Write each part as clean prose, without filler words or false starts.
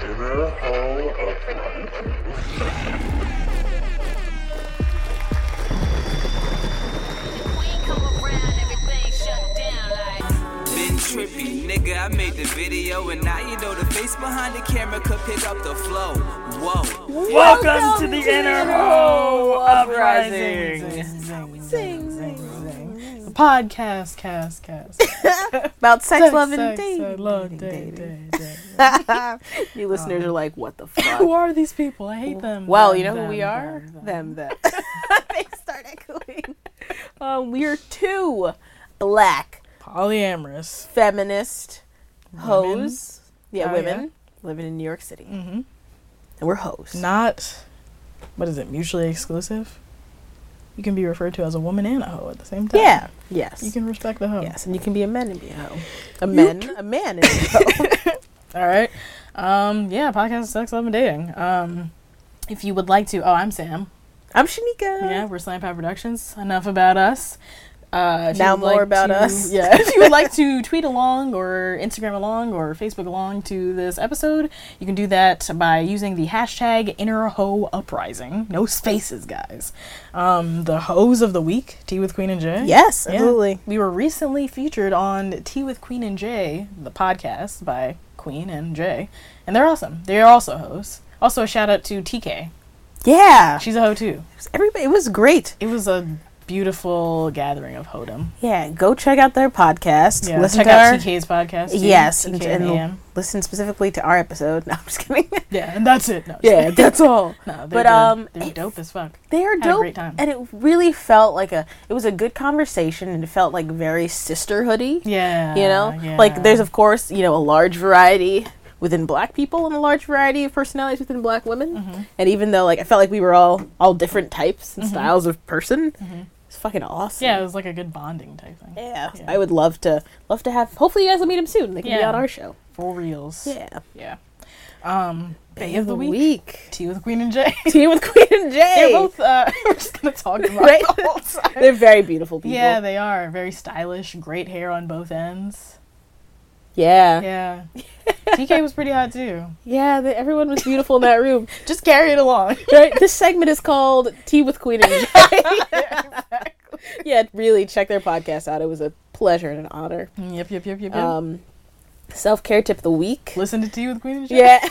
Inner Hall Uprising. Been trippy, nigga, I made the video, and now you know the face behind the camera could pick up the flow. Whoa. Welcome to the Inner Hall Uprising. The podcast, cast. About sex, love, and Sex, dating. love, dating. You listeners are like, what the fuck? Who are these people? I hate them. Well, them, you know who them, we are? them. Them. They start echoing. We are two black, Polyamorous. feminist Women. hoes. Yeah, Oh, women living in New York City. Mm-hmm. And we're hoes. Not, what is it, mutually exclusive? You can be referred to as a woman and a hoe at the same time. Yeah. Yes. You can respect the hoe. Yes, and you can be a man and be a hoe. A man and be a hoe. All right. Yeah, podcast, sex, love, and dating. If you would like to, I'm Sam. I'm Shanika. Yeah, we're Slam Pie Productions. Enough about us. If Now you would more like about to- us. Yeah, if you would like to tweet along or Instagram along or Facebook along to this episode, you can do that by using the hashtag InnerHoeUprising. No spaces, guys. The hoes of the week, Tea with Queen and Jay. Yes, Yeah. absolutely. We were recently featured on Tea with Queen and Jay, the podcast by Queen and Jay, and they're awesome. They're also hoes. Also, a shout out to TK. Yeah. She's a hoe too. Everybody, it was great. It was a beautiful gathering of hodom. Yeah, go check out their podcast. Yeah, Listen check to out our, TK's podcast. Too. Yes, TK and AM. listen specifically to our episode. No, I'm just kidding. Yeah, and that's it. No, Yeah, that's all. no, but, they're dope as fuck. They are Had a dope, great time. and it really felt like it was a good conversation, and it felt like very sisterhoody. Yeah, You know, yeah. like there's of course a large variety within black people and a large variety of personalities within black women. Mm-hmm. And even though I felt like we were all different types and styles of person, it's fucking awesome. Yeah, it was like a good bonding type thing. Yeah, Yeah. I would love to have. Hopefully, you guys will meet him soon. They can be Yeah. on our show. For reals. Yeah. Yeah. Bay of the week. Tea with Queen and Jay. Tea with Queen and Jay. They're both. We're just gonna talk about Right? the whole time. They're very beautiful people. Yeah, they are very stylish. Great hair on both ends. Yeah. Yeah. TK was pretty hot too. Yeah, everyone was beautiful in that room. Just carry it along. Right? This segment is called Tea with Queen and Jay. Yeah, really check their podcast out. It was a pleasure and an honor. Yep. Self-care tip of the week. Listen to Tea with Queen and Jay. Yeah.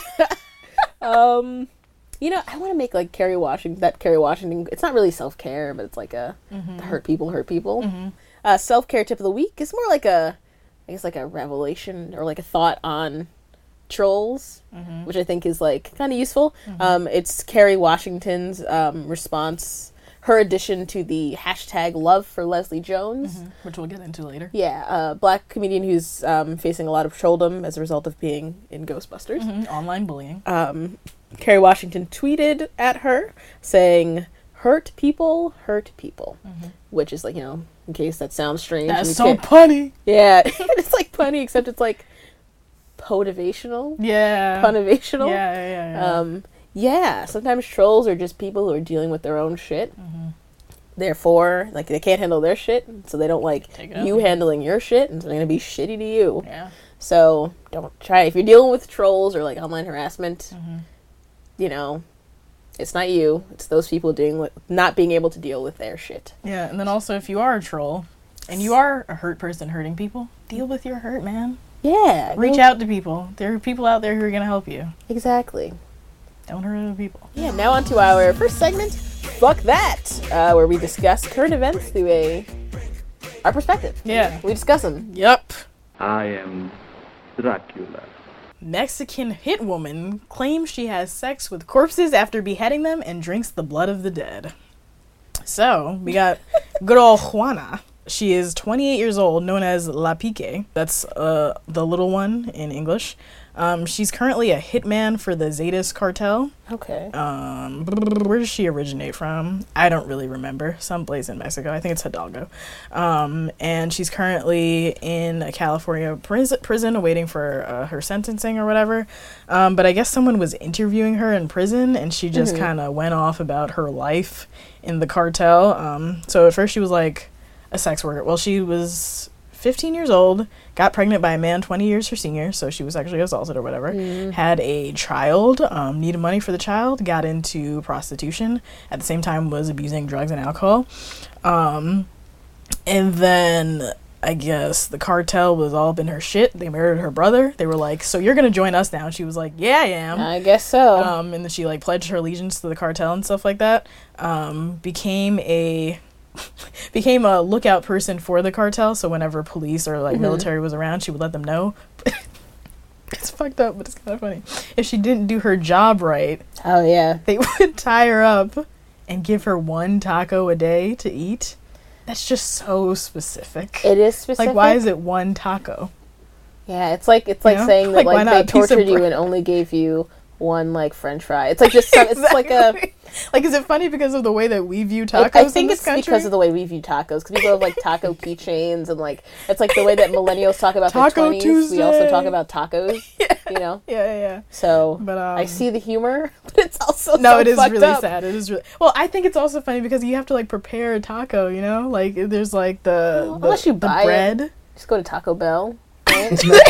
I want to make like Kerry Washington. It's not really self-care, but it's like the hurt people. Self-care tip of the week is more like a revelation or like a thought on trolls, which I think is like kind of useful. It's Kerry Washington's response, her addition to the hashtag love for Leslie Jones. Which we'll get into later. Yeah, a black comedian who's facing a lot of trolldom as a result of being in Ghostbusters. Online bullying. Kerry Washington tweeted at her saying, hurt people, which is like, in case that sounds strange. That's and so you can't- punny. Yeah, it's like punny, except it's like motivational. Yeah. Punnivational. Yeah. Yeah, sometimes trolls are just people who are dealing with their own shit. Therefore, like, they can't handle their shit, so they don't like Take it out. you handling your shit, and so they're gonna be shitty to you. Yeah. So don't try. If you're dealing with trolls or like online harassment, it's not you. It's those people not being able to deal with their shit. Yeah, and then also if you are a troll and you are a hurt person hurting people, deal with your hurt, man. Yeah, Reach out to people. There are people out there who are going to help you. Exactly. Don't hurt other people. Yeah. Now on to our first segment, Fuck That, where we discuss current events through our perspective. Yeah. We discuss them. Yep. I am Dracula. Mexican hit woman claims she has sex with corpses after beheading them and drinks the blood of the dead. So, we got good old Juana. She is 28 years old, known as La Pique. That's the little one in English. She's currently a hitman for the Zetas cartel. Okay. Where does she originate from? I don't really remember. Someplace in Mexico. I think it's Hidalgo. And she's currently in a California prison awaiting for her sentencing or whatever. But I guess someone was interviewing her in prison and she just kind of went off about her life in the cartel. So at first she was like a sex worker. Well, she was 15 years old, got pregnant by a man 20 years her senior, so she was actually assaulted or whatever, had a child, needed money for the child, got into prostitution, at the same time was abusing drugs and alcohol. And then I guess the cartel was all up in her shit. They murdered her brother. They were like, so you're going to join us now? And she was like, yeah, I am. I guess so. And then she like pledged her allegiance to the cartel and stuff like that. Became a lookout person for the cartel. So whenever police or like military was around, she would let them know. It's fucked up, but it's kind of funny. If she didn't do her job right, Oh, yeah. they would tie her up and give her 1 taco a day to eat. That's just so specific. It is specific. Like, why is it 1 taco? Yeah, it's like know? saying that Like, why like not they a piece of tortured you bread? and only gave you 1 like French fry. It's like just some, it's like a. Exactly. Like, is it funny because of the way that we view tacos I in think this it's country? because of the way we view tacos. Because people have like taco keychains and like it's like the way that millennials talk about Taco their 20s. We also Tuesday. talk about tacos. You know. Yeah. So But, I see the humor, but it's also No, so it is fucked really up. sad. It is really... Well, I think it's also funny because you have to, like, prepare a taco, you know? Like, there's, like, the unless you the buy it. bread. Just go to Taco Bell. Right?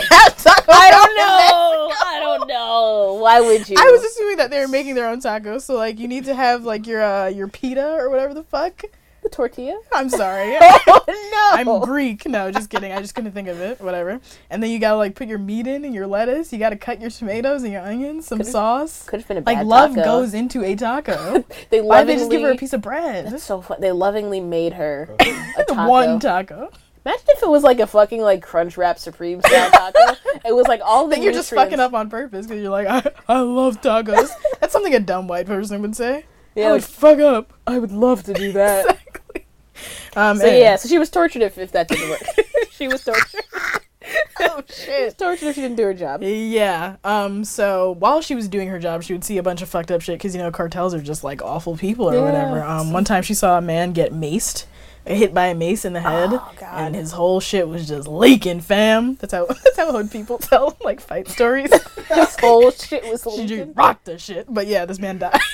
I don't know. Why would you? I was assuming that they were making their own tacos, so, like, you need to have, like, your pita or whatever the fuck. the tortilla. I'm sorry. Oh I'm no! Greek. No, just kidding. I just couldn't think of it. Whatever. And then you gotta, like, put your meat in and your lettuce. You gotta cut your tomatoes and your onions, some sauce. Could have been a bad Like, love taco. goes into a taco. They Why did lovingly, they just give her a piece of bread? That's so fun. They lovingly made her a taco. 1 taco. Imagine if it was like a fucking like Crunchwrap Supreme style taco. It was like all the Then you're just nutrients. fucking up on purpose because you're like, I love tacos. That's something a dumb white person would say. Yeah, I would like, fuck up. I would love to do that. Exactly. So Anyway. yeah, so she was tortured if that didn't work. She was tortured. Oh She was shit. tortured if she didn't do her job. Yeah. So while she was doing her job, she would see a bunch of fucked up shit because, you know, cartels are just like awful people or Yeah. whatever. One time she saw a man get maced, hit by a mace in the head, Oh, God. and his whole shit was just leaking, fam. That's how hood people tell like fight stories. This whole shit was She just leaking. rocked the shit. But yeah, this man died.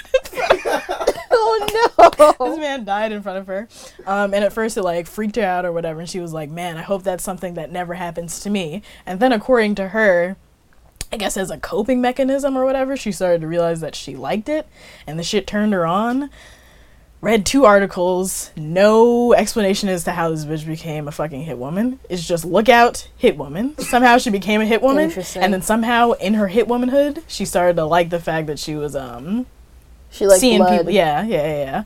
Oh This no! man died in front of her. And at first it like freaked her out or whatever, and she was like, man, I hope that's something that never happens to me. And then according to her, I guess as a coping mechanism or whatever, she started to realize that she liked it and the shit turned her on. Read 2 articles, no explanation as to how this bitch became a fucking hit woman. It's just look out, hit woman. Somehow she became a hit woman. Interesting. And then somehow in her hit womanhood, she started to like the fact that she was She liked seeing blood. people. Yeah.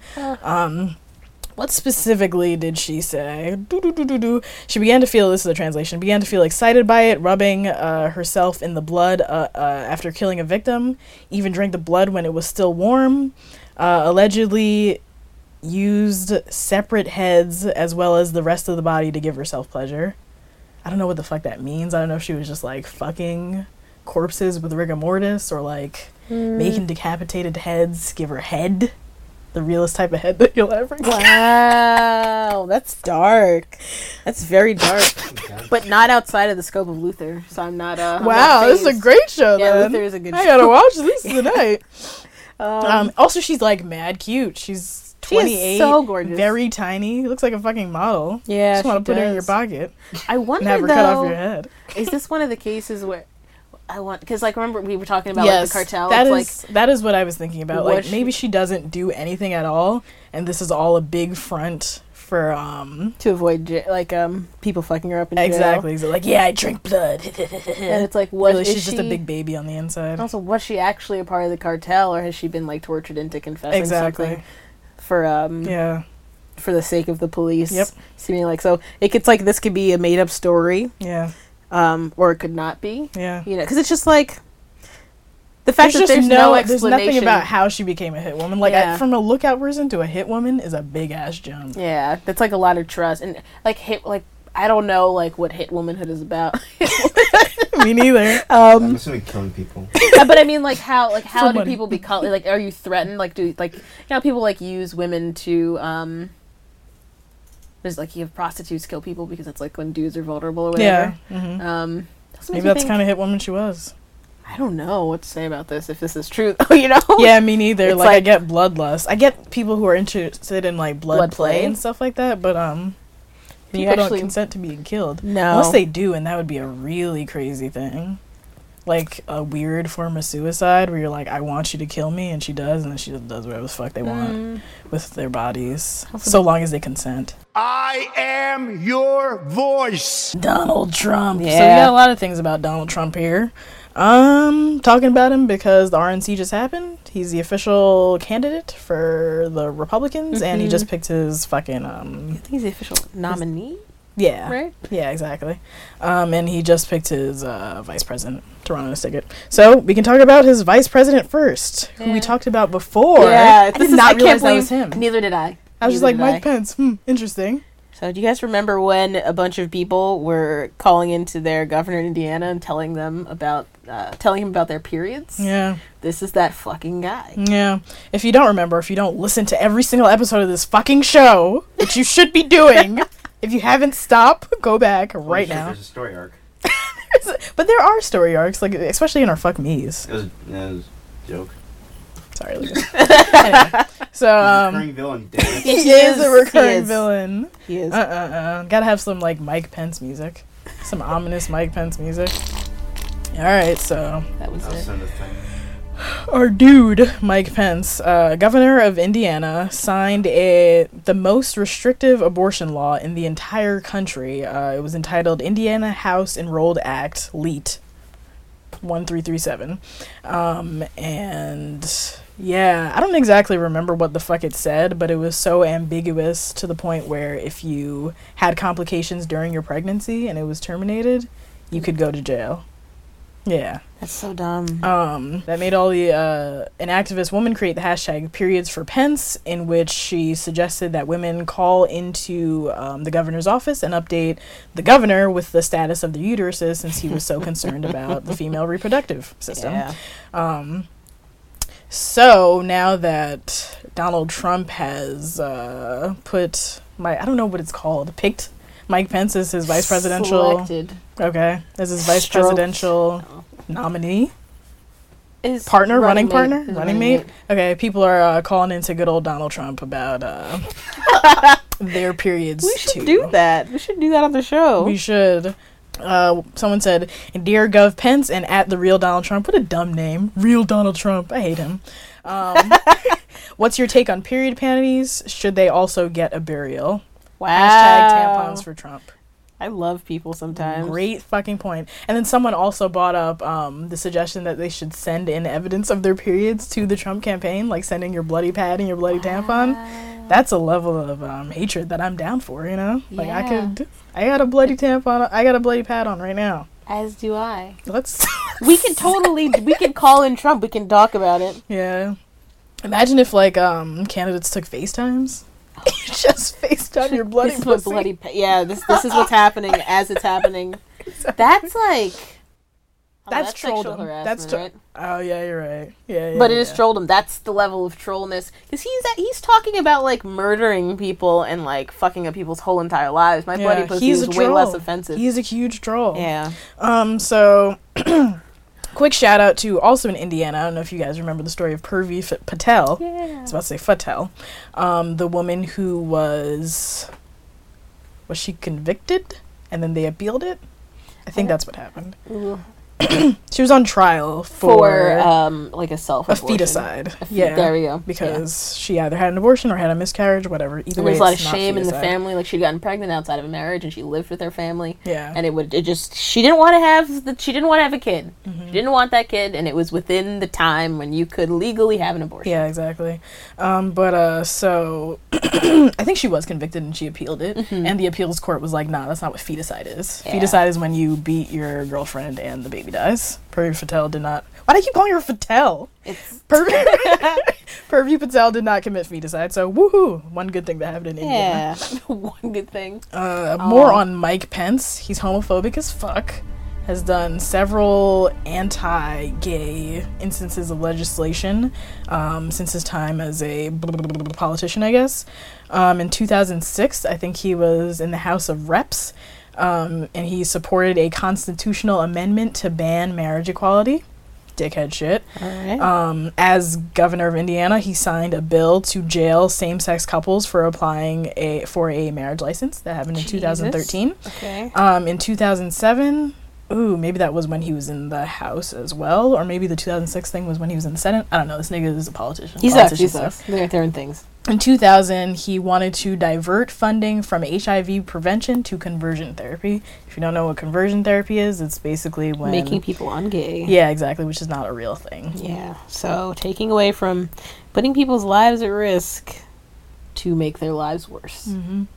What specifically did she say? She began to feel, this is a translation, began to feel excited by it, rubbing herself in the blood after killing a victim, even drank the blood when it was still warm, allegedly used separate heads as well as the rest of the body to give herself pleasure. I don't know what the fuck that means. I don't know if she was just like fucking corpses with rigor mortis or like making decapitated heads give her head. The realest type of head that you'll ever get. Wow, that's dark. That's very dark, but not outside of the scope of Luther. So I'm not. I'm Wow, not this is a fazed. great show. Yeah, then. Luther is a good I show. gotta watch this tonight. Also, she's like mad cute. She's She is 28, so gorgeous. very tiny. Looks like a fucking model. Yeah, Just want she to put her in your does. pocket I and wonder have her though. cut off your head. Is this one of the cases where I want? Because like remember we were talking about like the cartel. that It's is that is what I was thinking about. Was Like she- maybe she doesn't do anything at all, and this is all a big front for like to avoid people fucking her up in jail. exactly. So like, yeah, I drink blood. And it's like, what Really, is she's just a she- big baby on the inside. Also, was she actually a part of the cartel, or has she been like tortured into confessing Exactly. something for Yeah. for the sake of the police? Yep. Seeming like so, it's like this could be a made up story, Yeah. or it could not be. Yeah. You know, because it's just like the fact that there's no there's explanation. nothing about how she became a hit woman. Like Yeah. from a lookout person to a hit woman is a big ass jump. Yeah, that's like a lot of trust and like I don't know like what hit womanhood is about. Me neither. I'm assuming killing people. But I mean, like how For do money. people become like? Are you threatened? Like do like you know people like use women to there's like you have prostitutes kill people because it's like when dudes are vulnerable or whatever. Yeah. Mhm. Doesn't Maybe make you that's think- kind of hit woman she was. I don't know what to say about this if this is true though. You know? Yeah, me neither. It's Like I like- get bloodlust. I get people who are interested in like blood Blood play play. and stuff like that, but People actually- don't consent to being killed. No. Unless they do, and that would be a really crazy thing. Like a weird form of suicide where you're like, I want you to kill me, and she does, and then she just does whatever the fuck they want with their bodies. So long as they consent. I am your voice. Donald Trump. So we Yeah. got a lot of things about Donald Trump here. Talking about him because the RNC just happened. He's the official candidate for the Republicans, and he just picked his fucking I think he's the official nominee, yeah, right? yeah, exactly. And he just picked his vice president to run on his ticket. So we can talk about his vice president first, who we talked about before. I did not realize that was him. Neither did I. I was just like, Mike Pence. Interesting. So do you guys remember when a bunch of people were calling into their governor in Indiana and telling him about their periods? Yeah. This is that fucking guy. Yeah. If you don't remember, if you don't listen to every single episode of this fucking show, which you should be doing, if you haven't, stop, go back right now. There's a story arc. But there are story arcs, like especially in our fuck me's. It was a joke. Sorry, Lucas. Anyway, so Recurring villain. Damn it. he is a recurring is. villain. He is. Gotta have some like Mike Pence music, some ominous Mike Pence music. All right, so That was I'll it. send this thing. our dude Mike Pence, governor of Indiana, signed the most restrictive abortion law in the entire country. It was entitled Indiana House Enrolled Act, LEAT 1337, and yeah, I don't exactly remember what the fuck it said, but it was so ambiguous to the point where if you had complications during your pregnancy and it was terminated, you could go to jail. Yeah. That's so dumb. That made all the an activist woman create the hashtag periods for Pence, in which she suggested that women call into the governor's office and update the governor with the status of their uteruses, since he was so concerned about the female reproductive system. Yeah. So now that Donald Trump has picked Mike Pence as his vice presidential Selected. okay, as his vice Stroked. presidential nominee. His Partner, running partner, his running mate. Okay, people are calling into good old Donald Trump about their periods We should too. do that. We should do that on the show. We should. Someone said, "Dear Gov Pence" and at the real Donald Trump. What a dumb name, real Donald Trump. I hate him. What's your take on period panties? Should they also get a burial? Wow. Hashtag tampons for Trump. I love people sometimes. Great fucking point. And then someone also brought up the suggestion that they should send in evidence of their periods to the Trump campaign, like sending your bloody pad and your bloody tampon. That's a level of hatred that I'm down for, you know? Like, Yeah. I got a bloody tampon, I got a bloody pad on right now. As do I. Let's, We can call in Trump. We can talk about it. yeah. Imagine if, like, candidates took FaceTimes. Just FaceTime your bloody This is what pussy. yeah, this is what's happening as it's happening. That's like... That's sexual trolldom. harassment, That's right? Oh, yeah, you're right. Yeah, But it is yeah. trolldom. That's the level of trollness. Because he's talking about, like, murdering people and, like, fucking up people's whole entire lives. My bloody pussy he's is a way troll. less offensive. He's a huge troll. Yeah. So, quick shout out to, also in Indiana, I don't know if you guys remember the story of Purvi Patel. Yeah. I was about to say Fatel. The woman who was she convicted? And then they appealed it? I think that's what happened. Ooh. She was on trial For, like, a a self-abortion. feticide. Yeah. There we go. Because she either had an abortion or had a miscarriage, whatever. Either And way, there's a lot of it's not shame in the feticide. family. Like, she'd gotten pregnant outside of a marriage, and she lived with her family. Yeah. And she didn't want to have a kid. Mm-hmm. She didn't want that kid, and it was within the time when you could legally have an abortion. Yeah, exactly. So I think she was convicted and she appealed it. And the appeals court was like, nah, that's not what feticide is. Yeah. Feticide is when you beat your girlfriend and the baby dies. Purvi Patel did not. Why do I keep calling her Patel? It's Purvi Patel did not commit feticide, so woohoo! One good thing that happened in Indiana. yeah, one good thing. More on Mike Pence. He's homophobic as fuck. Has done several anti-gay instances of legislation since his time as a politician, I guess. In 2006, I think he was in the House of Reps, and he supported a constitutional amendment to ban marriage equality. dickhead shit. All right. As governor of Indiana, he signed a bill to jail same-sex couples for applying for a marriage license. That happened in 2013. Okay. In 2007, maybe that was when he was in the House as well, or maybe the 2006 thing was when he was in the Senate. I don't know. This nigga is a politician. He Politician sucks. They're in things. In 2000, he wanted to divert funding from HIV prevention to conversion therapy. If you don't know what conversion therapy is, it's basically when... Making people ungay. Yeah, exactly, which is not a real thing. Yeah. So taking away from putting people's lives at risk to make their lives worse.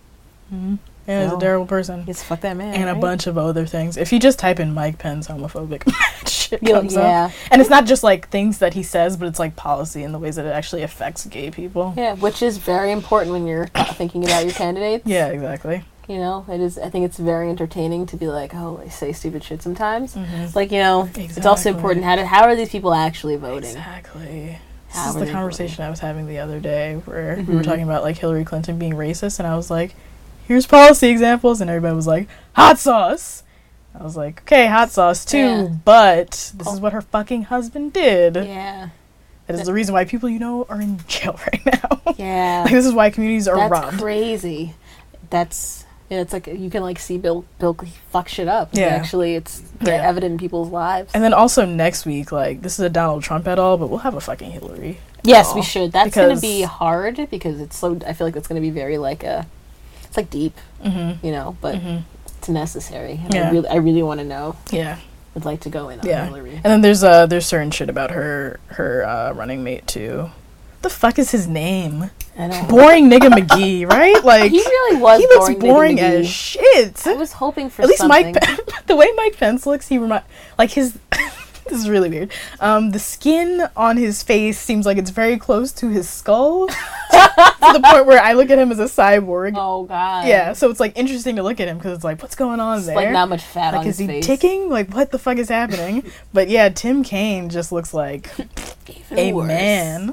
Yeah, he's a terrible person. It's fuck that man. And a right? bunch of other things. If you just type in Mike Pence homophobic, shit comes yeah. up. And it's not just like things that he says, but it's like policy and the ways that it actually affects gay people. Yeah, which is very important when you're thinking about your candidates. Yeah, exactly. You know, it is. I think it's very entertaining to be like, oh, I say stupid shit sometimes. It's like, you know, it's also important. How are these people actually voting? Exactly. How This is are the they conversation voting? I was having the other day where we were talking about like Hillary Clinton being racist, and I was like, here's policy examples, and everybody was like, hot sauce. I was like, okay, hot sauce too, Yeah. but this is what her fucking husband did. Yeah. That is the reason why people you know are in jail right now. Yeah. Like, this is why communities are That's robbed. crazy. That's yeah. It's like you can like see Bill fuck shit up. Yeah. Actually, it's evident in people's lives. And then also next week, like, this is a Donald Trump et al., but we'll have a fucking Hillary. Yes, et we al. should. That's going to Because- be hard because it's so. I feel like it's going to be very like it's like deep, you know, but it's necessary. And Yeah. I really want to know. Yeah. Would like to go in on Yeah. Hillary. And then there's certain shit about her running mate too. What the fuck is his name? I know. Boring nigga McGee, right? Like, He really was. he looks Nigga boring McGee. as shit. I was hoping for At least something. the way Mike Pence looks, he like his. This is really weird. The skin on his face seems like it's very close to his skull, to the point where I look at him as a cyborg. Oh God. Yeah, so it's like interesting to look at him because it's like, what's going on there? Like not much fat Like, on is his he face. ticking? Like, what the fuck is happening? But yeah, Tim Kaine just looks like Even a worse. man.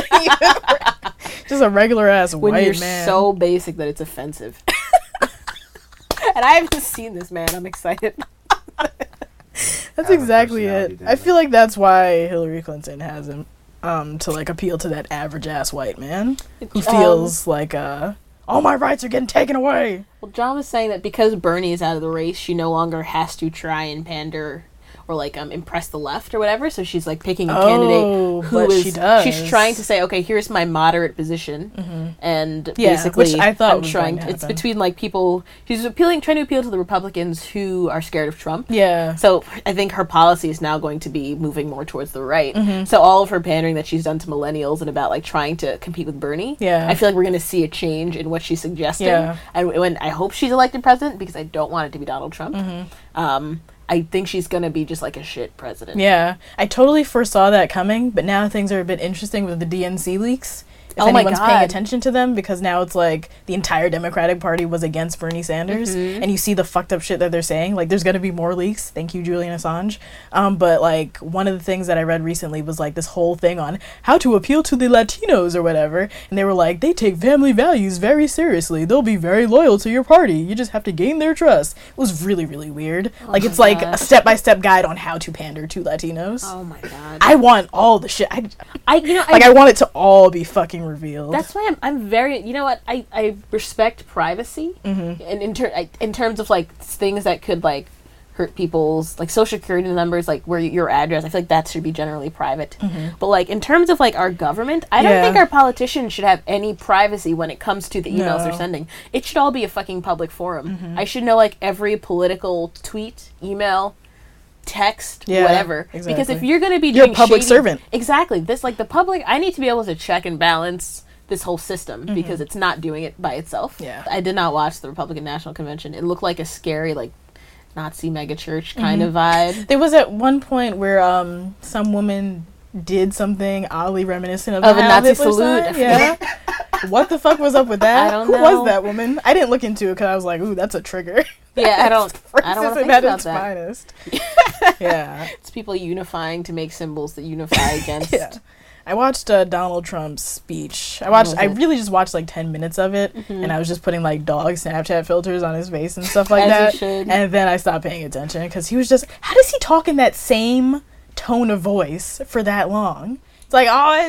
Just a regular ass When white you're man. so basic that it's offensive. And I haven't seen this man. I'm excited. That's exactly personality it. thing, I feel like that's why Hillary Clinton has him, to like appeal to that average ass white man who feels like all my rights are getting taken away. Well, John was saying that because Bernie is out of the race, she no longer has to try and pander or like impress the left or whatever. So she's like picking a candidate who but is she does. she's trying to say, okay, here's my moderate position, and Yeah, basically, which I thought I'm was trying. going to It's happen. between like people. She's trying to appeal to the Republicans who are scared of Trump. Yeah. So I think her policy is now going to be moving more towards the right. Mm-hmm. So all of her pandering that she's done to millennials and about like trying to compete with Bernie, Yeah. I feel like we're going to see a change in what she's suggesting. Yeah. And when I hope she's elected president, because I don't want it to be Donald Trump. I think she's going to be just like a shit president. Yeah, I totally foresaw that coming, but now things are a bit interesting with the DNC leaks. If Oh my anyone's God. paying attention to them, because now it's like the entire Democratic Party was against Bernie Sanders, and you see the fucked up shit that they're saying. Like, there's gonna be more leaks. Thank you, Julian Assange. But like, one of the things that I read recently was like this whole thing on how to appeal to the Latinos or whatever, and they were like, they take family values very seriously. They'll be very loyal to your party. You just have to gain their trust. It was really, really weird. Like, it's like a step-by-step guide on how to pander to Latinos. Oh my God. I want all the shit. I I want it to all be fucking revealed. That's why I'm very, you know what, I respect privacy, and in terms of like things that could like hurt people's like social security numbers, like where your address, I feel like that should be generally private. But like in terms of like our government, I don't Yeah. think our politicians should have any privacy when it comes to the emails they're No. sending. It should all be a fucking public forum. I should know like every political tweet, email, text, Yeah, whatever. Because if exactly. you're going to be You're a doing public shady- servant. Exactly. This like the public. I need to be able to check and balance this whole system because it's not doing it by itself. Yeah. I did not watch the Republican National Convention. It looked like a scary like Nazi megachurch kind of vibe. There was at one point where some woman did something oddly reminiscent of Of the a Heil Nazi Hitler salute. sign. Yeah. What the fuck was up with that? I don't Who know. was that woman? I didn't look into it because I was like, ooh, that's a trigger. Yeah, I don't want to Racism think at about its that. finest. Yeah. It's people unifying to make symbols that unify against. Yeah. I watched Donald Trump's speech. I really just watched like 10 minutes of it, and I was just putting like dog Snapchat filters on his face and stuff like As you that. should. And then I stopped paying attention because he was just, how does he talk in that same tone of voice for that long. It's like always,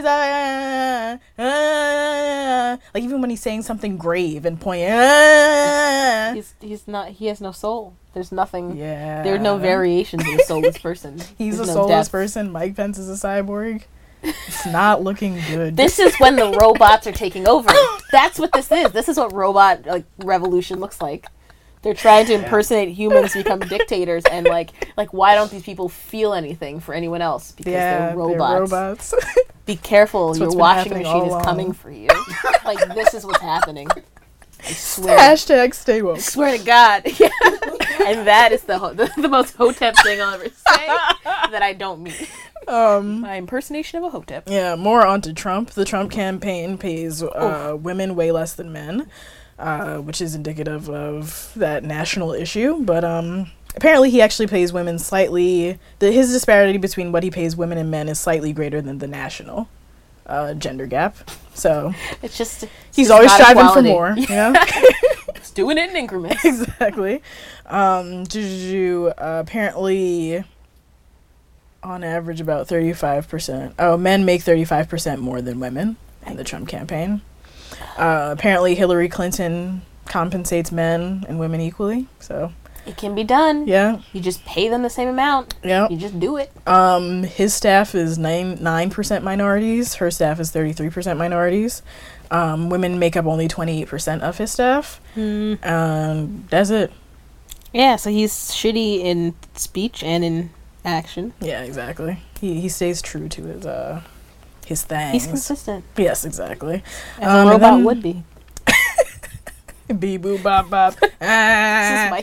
like even when he's saying something grave and pointing, He's not. He has no soul. There's nothing. yeah, There are no variations in a soulless person. He's There's a no soulless depth. person. Mike Pence is a cyborg. It's not looking good. This is when the robots are taking over. That's what this is. This is what robot revolution looks like. They're trying to impersonate humans, become dictators, and like why don't these people feel anything for anyone else? Because they're robots. Be careful, That's your what's been washing happening machine all is along. coming for you. Like this is what's happening. I swear. Hashtag stay woke. Swear to God. Yeah. And that is the most hotep thing I'll ever say that I don't mean. My impersonation of a hotep. Yeah, more onto Trump. The Trump campaign pays women way less than men, which is indicative of that national issue. But apparently he actually pays women slightly... his disparity between what he pays women and men is slightly greater than the national gender gap. So It's just he's it's always not striving equality. for more. You know? It's doing it in increments. Exactly. Juju, apparently... on average, about 35%. Oh, men make 35% more than women in the Trump campaign. Apparently, Hillary Clinton compensates men and women equally. So, It can be done. yeah, You just pay them the same amount. yeah. You just do it. His staff is 9% minorities. Her staff is 33% minorities. Women make up only 28% of his staff. That's it. Yeah, so he's shitty in speech and in action. Yeah, exactly. He stays true to his things. He's consistent. Yes, exactly. As a and robot then- would be. Bee boo bop bop. This is my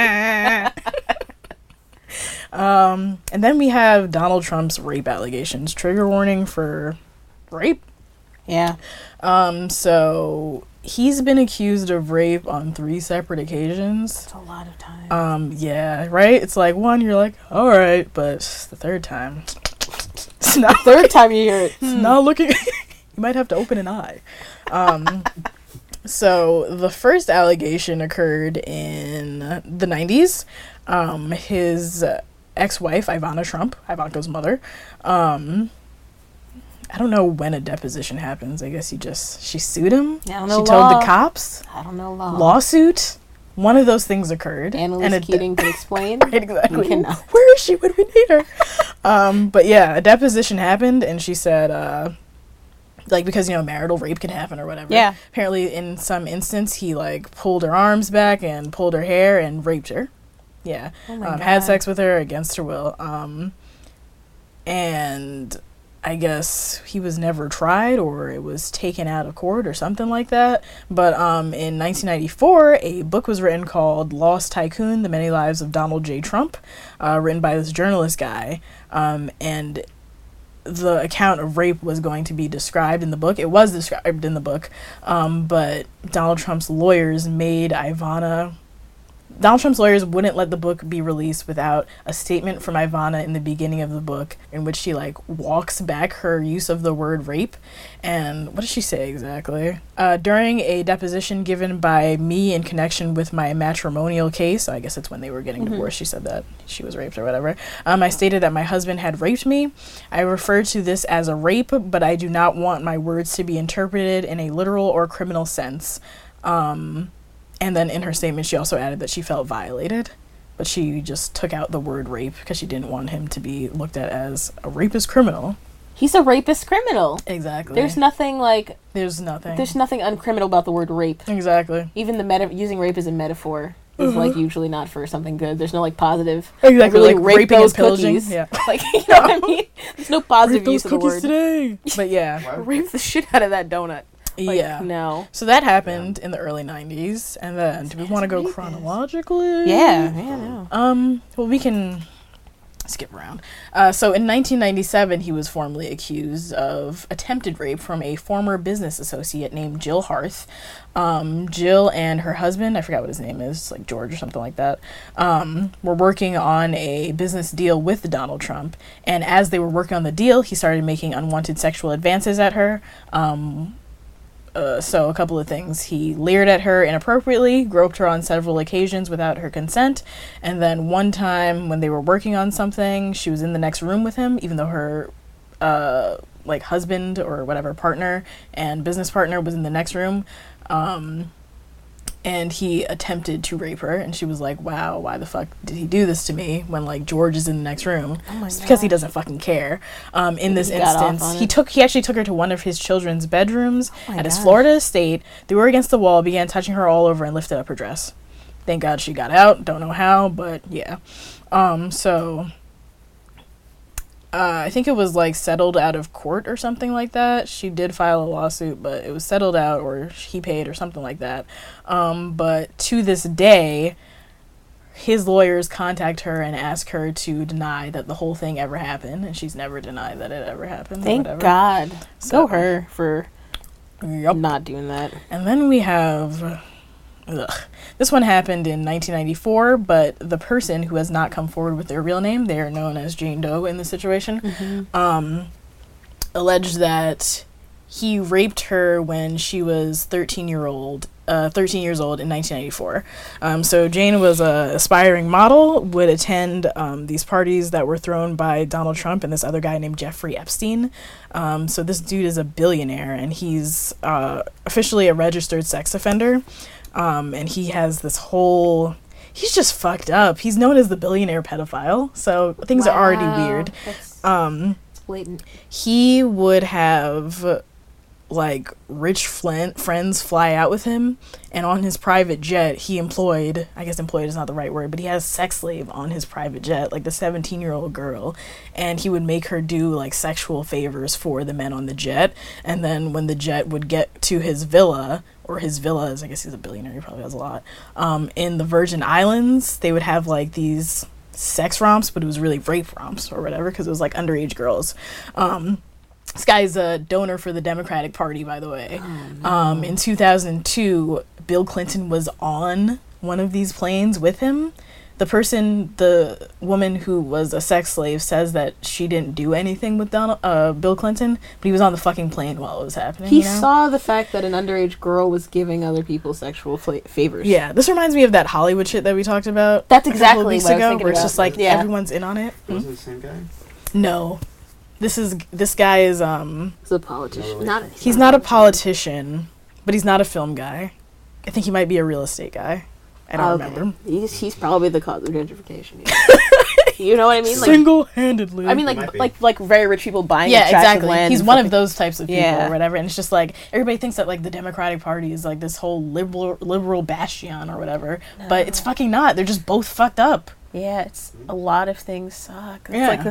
And then we have Donald Trump's rape allegations. Trigger warning for rape. Yeah. So he's been accused of rape on 3 separate occasions. It's a lot of time. Yeah, right? It's like one, you're like, all right, but the third time, it's not Third time you hear it. It's not looking. You might have to open an eye. So the first allegation occurred in the 90s. His ex-wife, Ivana Trump, Ivanka's mother. I don't know when a deposition happens. I guess she sued him. I don't She know told law. the cops. I don't know law. Lawsuit. One of those things occurred. Annalise a Keating can explain. Exactly. You cannot. Where is she when we need her? But yeah, a deposition happened, and she said, because marital rape can happen or whatever. Yeah. Apparently, in some instance, he pulled her arms back and pulled her hair and raped her. Yeah. Oh my Had God. sex with her against her will. And I guess he was never tried, or it was taken out of court or something like that. But in 1994, a book was written called Lost Tycoon, The Many Lives of Donald J. Trump, written by this journalist guy. And the account of rape was going to be described in the book. It was described in the book, but Donald Trump's lawyers wouldn't let the book be released without a statement from Ivana in the beginning of the book in which she walks back her use of the word rape. And what does she say exactly? During a deposition given by me in connection with my matrimonial case, so I guess it's when they were getting divorced, she said that she was raped or whatever. I stated that my husband had raped me. I refer to this as a rape, but I do not want my words to be interpreted in a literal or criminal sense. And then in her statement, she also added that she felt violated, but she just took out the word rape because she didn't want him to be looked at as a rapist criminal. He's a rapist criminal. Exactly. There's nothing There's nothing. There's nothing uncriminal about the word rape. Exactly. Even using rape as a metaphor is usually not for something good. There's no positive. Exactly. Really Like rape raping those and pillaging. cookies. Yeah. You know what I mean? There's no positive Rape use those of the cookies word. today. But yeah. Rape the shit out of that donut. Yeah. No. So that happened in the early 90s. And then, do we want to go chronologically? Yeah. No. Well, we can skip around. So in 1997, he was formally accused of attempted rape from a former business associate named Jill Harth. Jill and her husband, I forgot what his name is, George or something like that, were working on a business deal with Donald Trump. And as they were working on the deal, he started making unwanted sexual advances at her. So a couple of things. He leered at her inappropriately, groped her on several occasions without her consent, and then one time when they were working on something, she was in the next room with him, even though her like husband or whatever partner and business partner was in the next room. And he attempted to rape her, and she was like, wow, why the fuck did he do this to me when, like, George is in the next room? It's because he doesn't fucking care. In this instance, he actually took her to one of his children's bedrooms at his Florida estate, threw her against the wall, began touching her all over, and lifted up her dress. Thank God she got out. Don't know how, but yeah. I think it was like settled out of court or something like that. She did file a lawsuit, but it was settled out, or he paid or something like that. But to this day, his lawyers contact her and ask her to deny that the whole thing ever happened, and she's never denied that it ever happened. Thank God. So, go her for not doing that. And then we have... This one happened in 1994, but the person who has not come forward with their real name, they are known as Jane Doe in this situation, alleged that he raped her when she was 13 years old in 1994. So Jane was a aspiring model, would attend these parties that were thrown by Donald Trump and this other guy named Jeffrey Epstein. So this dude is a billionaire, and he's officially a registered sex offender. And he has this whole... He's just fucked up. He's known as the billionaire pedophile, so things are already weird. It's blatant. He would have, like, rich friends fly out with him, and on his private jet, he employed... I guess employed is not the right word, but he has a sex slave on his private jet, like the 17-year-old girl, and he would make her do, like, sexual favors for the men on the jet, and then when the jet would get to his villa... or his villas, I guess he's a billionaire, he probably has a lot, in the Virgin Islands, they would have, like, these sex romps, but it was really rape romps or whatever, because it was, like, underage girls. This guy's a donor for the Democratic Party, by the way. In 2002, Bill Clinton was on one of these planes with him. The woman who was a sex slave says that she didn't do anything with Bill Clinton, but he was on the fucking plane while it was happening. He saw the fact that an underage girl was giving other people sexual favors. Yeah, this reminds me of that Hollywood shit that we talked about. That's exactly a couple of weeks what I was ago, thinking where it's about. just like everyone's in on it. Was it the same guy? No, this guy is He's a politician. he's not a politician, but he's not a film guy. I think he might be a real estate guy. I don't remember. He's probably the cause of gentrification. You know what I mean? Like, single-handedly. I mean, like very rich people buying a tract of land. He's one of those types of people Yeah. or whatever, and it's just like everybody thinks that like the Democratic Party is like this whole liberal bastion or whatever, but it's fucking not. They're just both fucked up. Yeah, it's a lot of things suck. It's Yeah. like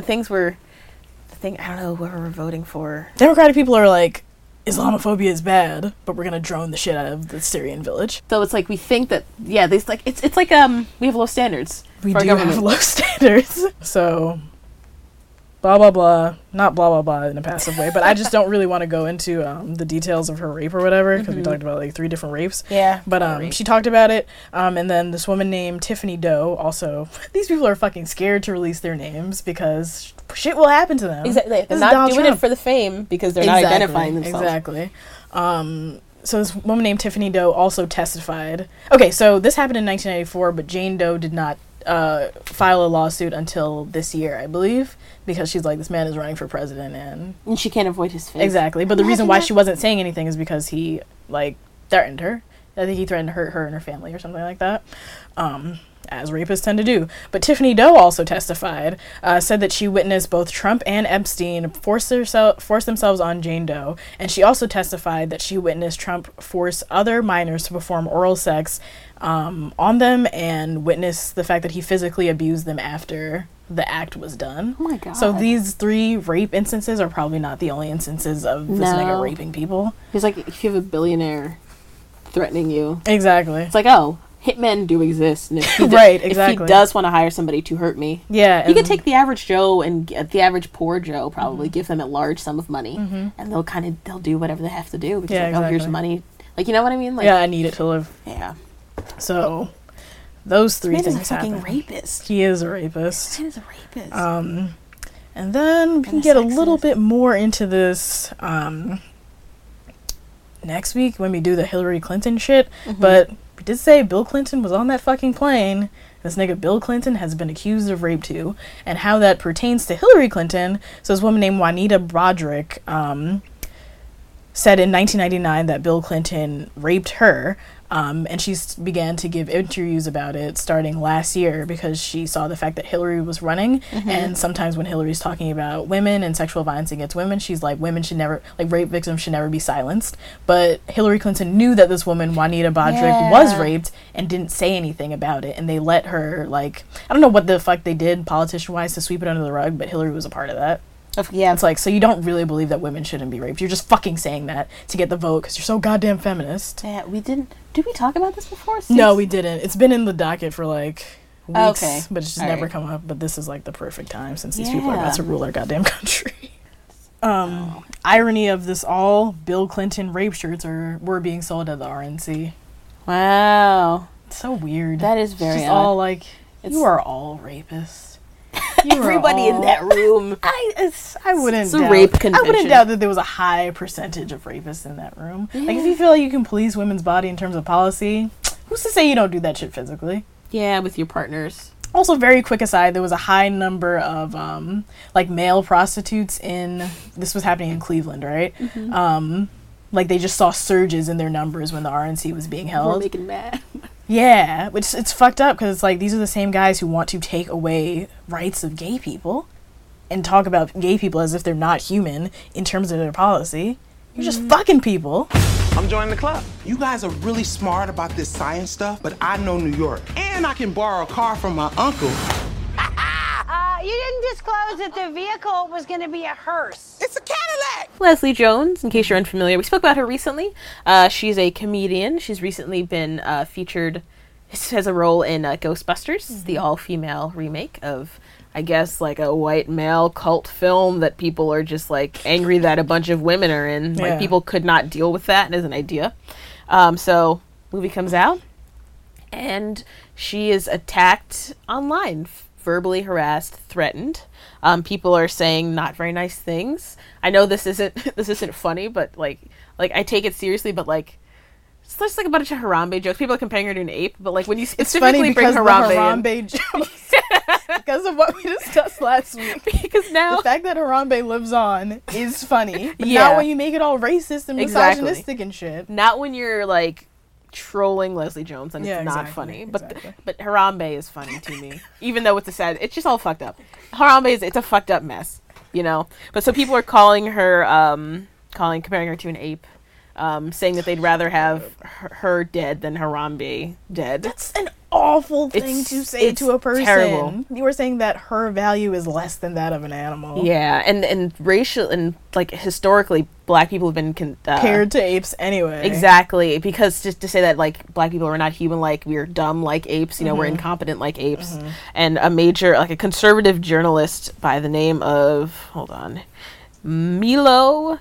I don't know what we're voting for. Democratic people are like, Islamophobia is bad, but we're gonna drone the shit out of the Syrian village. So it's like we think that there's like it's like we have low standards. We for our do government. have low standards. So, blah, blah, blah. Not blah, blah, blah in a passive way, but I just don't really want to go into the details of her rape or whatever, because we talked about like 3 different rapes. Yeah. But she talked about it, and then this woman named Tiffany Doe also... These people are fucking scared to release their names because shit will happen to them. Exactly. This They're is not Donald doing Trump. it for the fame because they're not identifying themselves. Exactly. So this woman named Tiffany Doe also testified. Okay, so this happened in 1994, but Jane Doe did not file a lawsuit until this year, I believe, because she's like, this man is running for president, and she can't avoid his face. exactly. But the reason why she wasn't saying anything is because he like threatened her. I think he threatened to hurt her and her family or something like that, as rapists tend to do. But Tiffany Doe also testified, said that she witnessed both Trump and Epstein force themselves on Jane Doe, and she also testified that she witnessed Trump force other minors to perform oral sex on them, and witnessed the fact that he physically abused them after the act was done. Oh my God. So these 3 rape instances are probably not the only instances of this nigga raping people. He's like, if you have a billionaire threatening you, Exactly. it's like, oh, hitmen do exist, and if he Right, if exactly. he does want to hire somebody to hurt me, Yeah. he could take the average Joe and the average poor Joe, probably give them a large sum of money, and they'll do whatever they have to do because Yeah, like, oh, here's exactly. money, like, you know what I mean? Like, Yeah, I need it to live. yeah. So, those 3 Man is a things fucking happen. rapist. He is a rapist. Man is a rapist. And then we can a get a little sexist. bit more into this next week when we do the Hillary Clinton shit. But we did say Bill Clinton was on that fucking plane. This nigga Bill Clinton has been accused of rape too. And how that pertains to Hillary Clinton. So this woman named Juanita Broderick said in 1999 that Bill Clinton raped her. And she began to give interviews about it starting last year because she saw the fact that Hillary was running. And sometimes when Hillary's talking about women and sexual violence against women, she's like, women should never, like, rape victims should never be silenced. But Hillary Clinton knew that this woman, Juanita Broderick, was raped and didn't say anything about it. And they let her, like, I don't know what the fuck they did politician-wise to sweep it under the rug, but Hillary was a part of that. Yeah. It's like, so you don't really believe that women shouldn't be raped. You're just fucking saying that to get the vote because you're so goddamn feminist. Yeah, we didn't... Did we talk about this before? No, we didn't. It's been in the docket for, like, weeks, Okay. but it's just All never right. come up. But this is, like, the perfect time since these people are about to rule our goddamn country. Irony of this all, Bill Clinton rape shirts were being sold at the RNC. Wow. It's so weird. That is It's very just odd. all, like, you are all rapists. You are Everybody in all- that room. I wouldn't It's a doubt. rape I convention. wouldn't doubt that there was a high percentage of rapists in that room. Like, if you feel like you can police women's body in terms of policy, who's to say you don't do that shit physically? Yeah, with your partners. Also, very quick aside, there was a high number of like male prostitutes this was happening in Cleveland, right? Like they just saw surges in their numbers when the RNC was being We're held. making mad. Yeah, which it's fucked up because it's like these are the same guys who want to take away rights of gay people and talk about gay people as if they're not human in terms of their policy. You're just fucking people. I'm joining the club. You guys are really smart about this science stuff, but I know New York. And I can borrow a car from my uncle. You didn't disclose that the vehicle was going to be a hearse. It's a Cadillac! Leslie Jones, in case you're unfamiliar, we spoke about her recently. She's a comedian. She's recently been featured, has a role in Ghostbusters, the all-female remake of, I guess, like a white male cult film that people are just, like, angry that a bunch of women are in. Yeah. Like, people could not deal with that as an idea. So, movie comes out, and she is attacked online, verbally harassed, threatened. People are saying not very nice things. I know this isn't funny, but like I take it seriously. But like, it's just like a bunch of Harambe jokes. People are comparing her to an ape, but like when you It's specifically funny bring because Harambe, the Harambe jokes, because of what we discussed last week. because now The fact that Harambe lives on is funny, but Yeah. not when you make it all racist and Exactly. misogynistic and shit. not when you're like trolling Leslie Jones and Yeah, it's not exactly, funny. exactly. But Harambe is funny to me, even though it's a sad. It's just all fucked up. Harambe it's a fucked up mess, you know. But so people are calling her, comparing her to an ape, saying that they'd rather have her dead than Harambe dead. That's an awful thing It's- to say it's to a person. terrible. You were saying that her value is less than that of an animal. Yeah, and racial and like historically, black people have been Compared to apes anyway. exactly, because just to say that like black people are not human, like we're dumb like apes, you know, we're incompetent like apes. And a conservative journalist by the name of Milo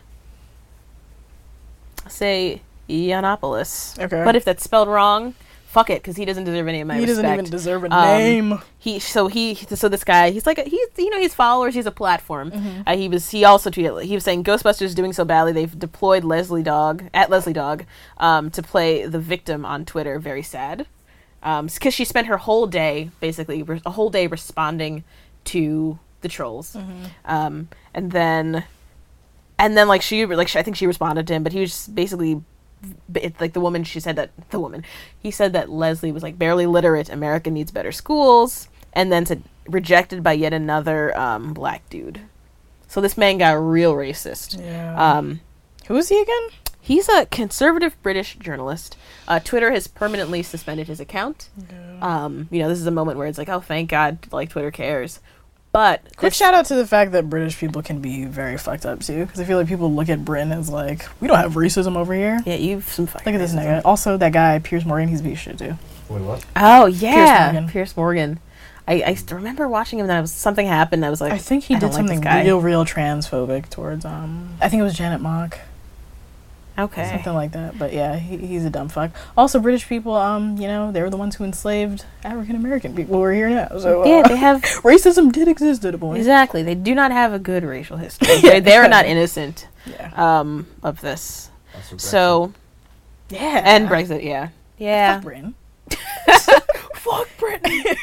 Yiannopoulos. Okay. But if that's spelled wrong, fuck it, because he doesn't deserve any of my He respect. doesn't even deserve a name. So this guy, he's his followers, he's a platform. He was saying Ghostbusters is doing so badly they've deployed Leslie Dog to play the victim on Twitter. Very sad, because she spent her whole day responding to the trolls, and then I think she responded to him, but he was just basically. It's like he said that Leslie was like barely literate, America needs better schools, and then said rejected by yet another black dude. So this man got real racist. Yeah. Who is he again? He's a conservative British journalist. Twitter has permanently suspended his account. This is a moment where it's like, oh, thank God, like Twitter cares. But Quick shout out to the fact that British people can be very fucked up too, because I feel like people look at Britain as like, we don't have racism over here. yeah, you've some fucking Look at this racism. nigga. Also, that guy Piers Morgan, he's a piece of shit too. Wait, what? Oh yeah, Morgan. Piers Morgan. I remember watching him. And something happened. I was like, I think he I did don't like this something guy. real transphobic towards I think it was Janet Mock. Okay. Something like that. But yeah, he's a dumb fuck. Also, British people, they were the ones who enslaved African American people who are here now. So Yeah, they have racism did exist at a point. exactly. They do not have a good racial history. They're not innocent Yeah. of this. So, Yeah. and Brexit, yeah. Yeah. Fuck Britain. Fuck Britain.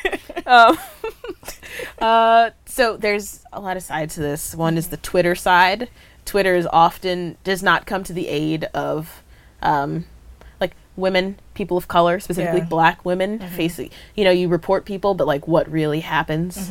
So there's a lot of sides to this. One is the Twitter side. Twitter is often does not come to the aid of, like women, people of color, specifically Yeah. Black women facing. You know, you report people, but like what really happens.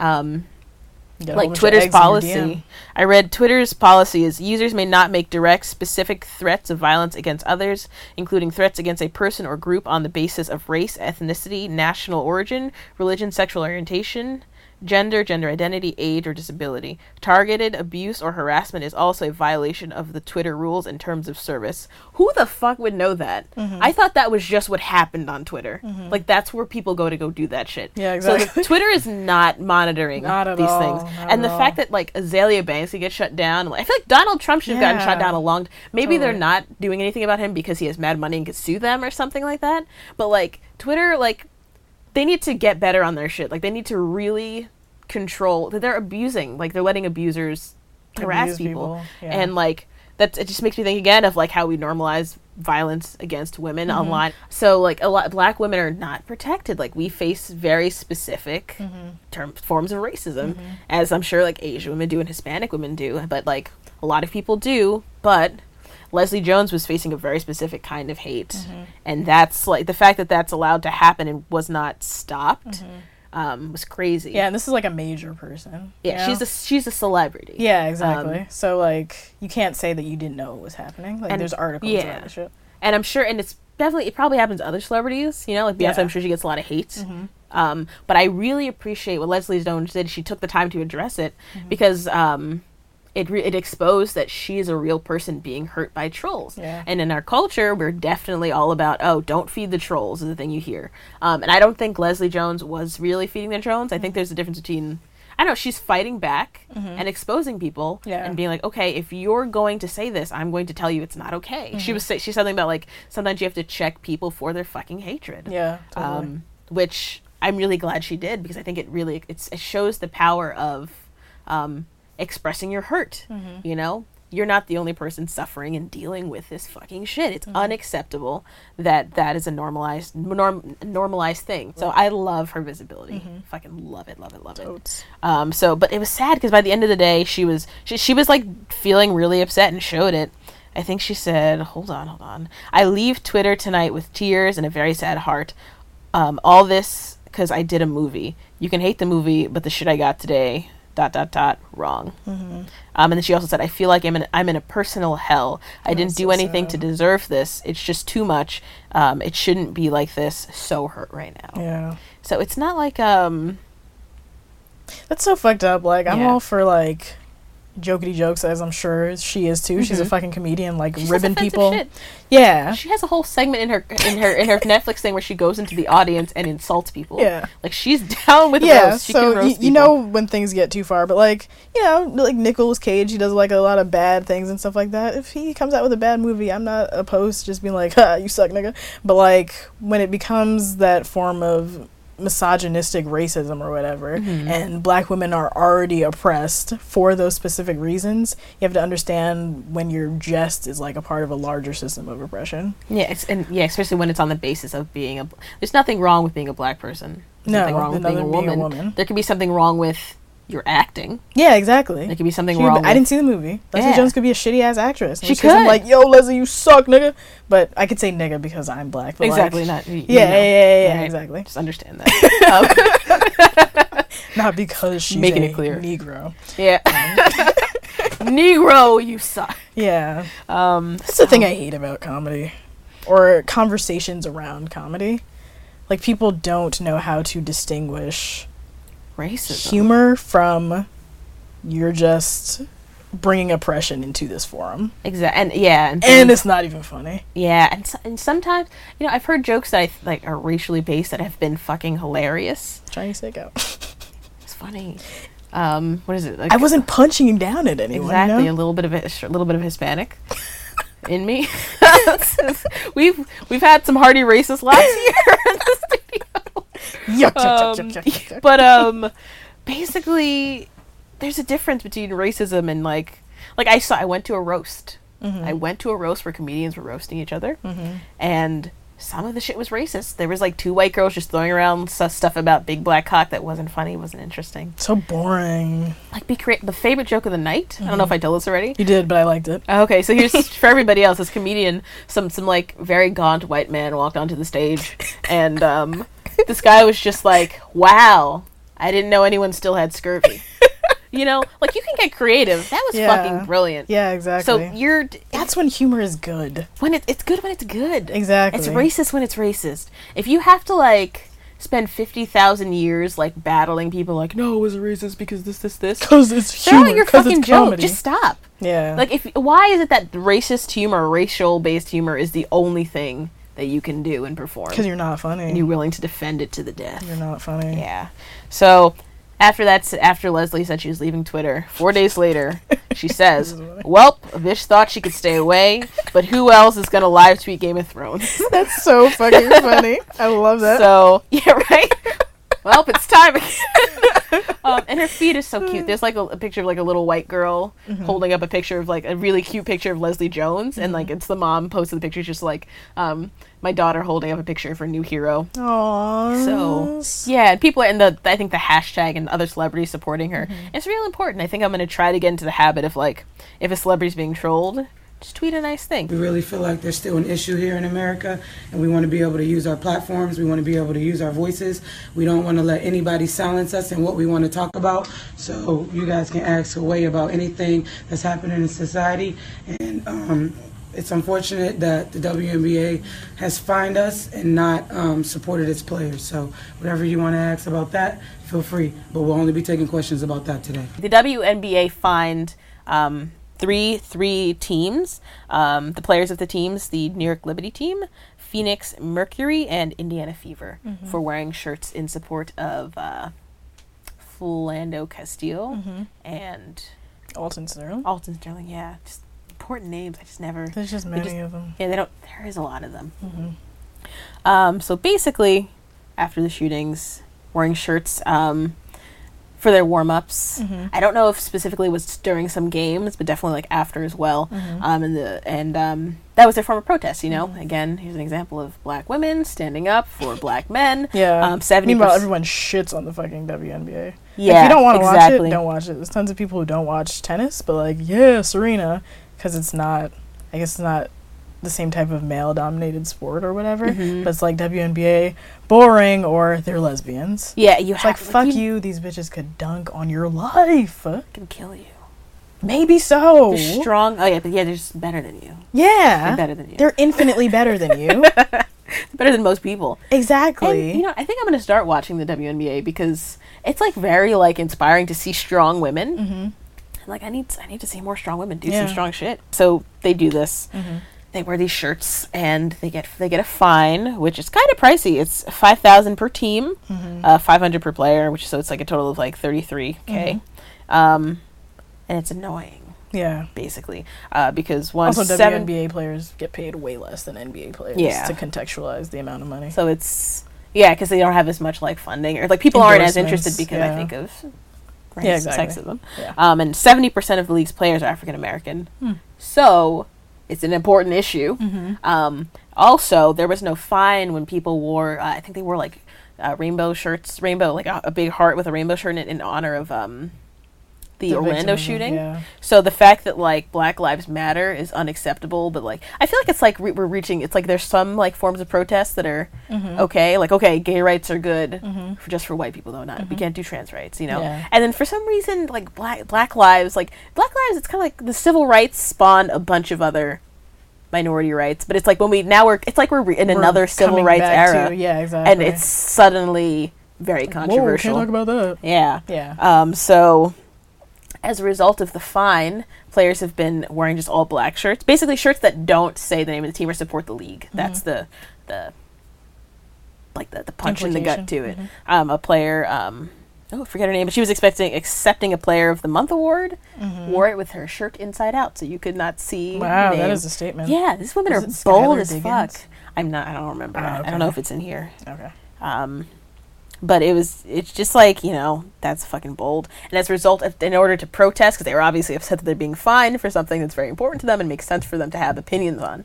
You got a whole Like bunch of Twitter's eggs in your policy. DM. I read Twitter's policy is users may not make direct, specific threats of violence against others, including threats against a person or group on the basis of race, ethnicity, national origin, religion, sexual orientation, gender, gender identity, age, or disability. Targeted abuse or harassment is also a violation of the Twitter rules and terms of service. Who the fuck would know that? I thought that was just what happened on Twitter. Like, that's where people go to go do that shit. Yeah, exactly. So Twitter is not monitoring Not at these all, things. not And at the all. fact that, like, Azalea Banks could get shut down. I feel like Donald Trump should have gotten shut Yeah. down a long... Maybe they're Totally. not doing anything about him because he has mad money and could sue them or something like that. But, like, Twitter, like, they need to get better on their shit. Like, they need to really control... They're abusing. Like, they're letting abusers harass Abuse people. yeah. And, like, it just makes me think again of, like, how we normalize violence against women Mm-hmm. online. So, like, a lot Black women are not protected. Like, we face very specific forms of racism, as I'm sure, like, Asian women do and Hispanic women do. But, like, a lot of people do. But Leslie Jones was facing a very specific kind of hate. And that's, like, the fact that that's allowed to happen and was not stopped was crazy. Yeah, and this is like a major person. Yeah, you know? she's a celebrity. Yeah, exactly. So like, you can't say that you didn't know what was happening. Like, And- there's articles yeah. about this shit. And I'm sure, and it probably happens to other celebrities, you know, like Beyonce, Yeah. I'm sure she gets a lot of hate. But I really appreciate what Leslie Jones did. She took the time to address it because it exposed that she's a real person being hurt by trolls. Yeah. And in our culture, we're definitely all about, oh, don't feed the trolls is the thing you hear. And I don't think Leslie Jones was really feeding the trolls. I think there's a difference between, I don't know, she's fighting back and exposing people Yeah. and being like, okay, if you're going to say this, I'm going to tell you it's not okay. She said something about, like, sometimes you have to check people for their fucking hatred. Yeah, totally. Which I'm really glad she did, because I think it shows the power of expressing your hurt. You know, you're not the only person suffering and dealing with this fucking shit. It's unacceptable that is a normalized thing. So I love her visibility. Fucking love it. Totes. So, but it was sad because by the end of the day, she was like feeling really upset and showed it. I think she said, hold on. I leave Twitter tonight with tears and a very sad heart. All this because I did a movie. You can hate the movie, but the shit I got today, ... wrong. And then she also said, I feel like I'm in a personal hell. I didn't do so anything sad. to deserve this. It's just too much. It shouldn't be like this. So hurt right now. Yeah. So it's not like That's so fucked up. Like, I'm Yeah. all for, like, jokety jokes, as I'm sure she is too. She's a fucking comedian, like, She says ribbing offensive people. shit. Yeah. She has a whole segment in her Netflix thing where she goes into the audience and insults people. Yeah. Like, she's down with Yeah, roast. She so can roast you know when things get too far, but like, you know, like Nicolas Cage, he does like a lot of bad things and stuff like that. If he comes out with a bad movie, I'm not opposed to just being like, ha, you suck, nigga. But like, when it becomes that form of misogynistic racism or whatever, and Black women are already oppressed for those specific reasons, you have to understand when your jest is like a part of a larger system of oppression. Yeah, especially when it's on the basis of being there's nothing wrong with being a Black person. There's No, nothing wrong with being a being a woman. woman. There could be something wrong with your acting. Yeah, exactly. There could be something She wrong could- I with- didn't see the movie. Leslie Yeah. Jones could be a shitty ass actress. She I'm could. like, yo, Leslie, you suck, nigga. But I could say nigga because I'm Black. But Exactly, like, not you yeah, know, yeah, right? exactly. Just understand that. Not because she's Making a it clear. Negro. Yeah. Negro, you suck. Yeah. That's the thing I hate about comedy, or conversations around comedy. Like, people don't know how to distinguish Racism. humor from you're just bringing oppression into this forum, Exactly. And yeah, and it's not even funny. yeah, and sometimes, you know, I've heard jokes that like are racially based that have been fucking hilarious. Chinese takeout. It's funny. What is it? Like, I wasn't punching down at anyone. exactly You a know? little bit of Hispanic in me. we've had some hearty racist laughs here in the studio. Yuck, yuck, yuck, yuck, yuck, yuck. But basically, there's a difference between racism and like I went to a roast I went to a roast where comedians were roasting each other, and some of the shit was racist. There was like 2 white girls just throwing around stuff about big black cock that wasn't funny, wasn't interesting. So boring. Like, the favorite joke of the night. I don't know if I told this already. You did, but I liked it. Okay, so here's for everybody else. This comedian, some like very gaunt white man walked onto the stage, and this guy was just like, "Wow, I didn't know anyone still had scurvy." You know, like, you can get creative. That was fucking brilliant. Yeah, exactly. So that's when humor is good. When it's good when it's good. Exactly. It's racist when it's racist. If you have to like spend 50,000 years like battling people like, no, it was racist because this. Because it's Throw humor. out your Because fucking it's joke. comedy. Just stop. Yeah. Like, why is it that racist humor, racial-based humor is the only thing that you can do and perform? Because you're not funny. And you're willing to defend it to the death. You're not funny. Yeah. So after Leslie said she was leaving Twitter, 4 days later, she says, "Welp, a bitch thought she could stay away, but who else is gonna live tweet Game of Thrones?" That's so fucking funny. I love that. So yeah, right. Well, it's time again. And her feed is so cute. There's like a picture of like a little white girl holding up a picture of like a really cute picture of Leslie Jones, and like it's the mom posted the picture, just like my daughter holding up a picture of her new hero. Aww. So yeah, and people and I think the hashtag and other celebrities supporting her. It's real important. I think I'm gonna try to get into the habit of like, if a celebrity's being trolled, just tweet a nice thing. We really feel like there's still an issue here in America, and we want to be able to use our platforms. We want to be able to use our voices. We don't want to let anybody silence us in what we want to talk about. So you guys can ask away about anything that's happening in society. And it's unfortunate that the WNBA has fined us and not supported its players. So whatever you want to ask about that, feel free. But we'll only be taking questions about that today. The WNBA fined three teams, the players of the teams, the New York Liberty team, Phoenix Mercury, and Indiana Fever, for wearing shirts in support of Philando Castile and Alton Sterling. Alton Sterling, yeah. Just important names. I just never... There's just many of them. Yeah, there is a lot of them. So basically, after the shootings, wearing shirts for their warm-ups. I don't know if specifically it was during some games, but definitely like after as well. And that was their form of protest, you know? Again, here's an example of black women standing up for black men. Yeah. 70%. Meanwhile, everyone shits on the fucking WNBA. Yeah, if you don't want to watch exactly. it, don't watch it. There's tons of people who don't watch tennis, but like, yeah, Serena, because it's not, I guess it's not the same type of male-dominated sport or whatever, but it's like WNBA, boring, or they're lesbians. Yeah, it's like, fuck you, these bitches could dunk on your life. Can kill you. Maybe so. They're strong. Oh yeah, but yeah, they're just better than you. Yeah. They're better than you. They're infinitely better than you. Better than most people. Exactly. And, you know, I think I'm going to start watching the WNBA because it's like very like inspiring to see strong women. Like, I need to see more strong women do some strong shit. So they do this. They wear these shirts and they get a fine, which is kind of pricey. It's $5,000 per team, $500 per player, so it's like a total of like $33K. And it's annoying. Yeah, basically, because once also WNBA players get paid way less than NBA players. Yeah. To contextualize the amount of money. So it's because they don't have as much like funding, or like people aren't as interested because I think of race, sexism. Yeah. And 70% of the league's players are African American. So it's an important issue. Also, there was no fine when people wore. I think they wore like rainbow shirts, like a big heart with a rainbow shirt in honor of the Orlando shooting. Yeah. So the fact that like Black Lives Matter is unacceptable, but like I feel like it's like we're reaching. It's like there's some like forms of protest that are okay. Like gay rights are good just for white people though. Not we can't do trans rights, you know. Yeah. And then for some reason like Black lives, it's kind of like the civil rights spawned a bunch of other minority rights, but it's like we're in another civil rights era. Yeah, exactly. And it's suddenly very controversial. Whoa, can't talk about that. Yeah. Yeah. So as a result of the fine, players have been wearing just all black shirts. Basically shirts that don't say the name of the team or support the league. That's the punch in the gut to it. A player, I forget her name, but she was accepting a Player of the Month award, wore it with her shirt inside out, so you could not see Wow, the name. that is a statement. Yeah, these women are bold as fuck. I don't remember. Okay. I don't know if it's in here. Okay. But it's just like, you know, that's fucking bold. And as a result, in order to protest, because they were obviously upset that they're being fined for something that's very important to them and makes sense for them to have opinions on,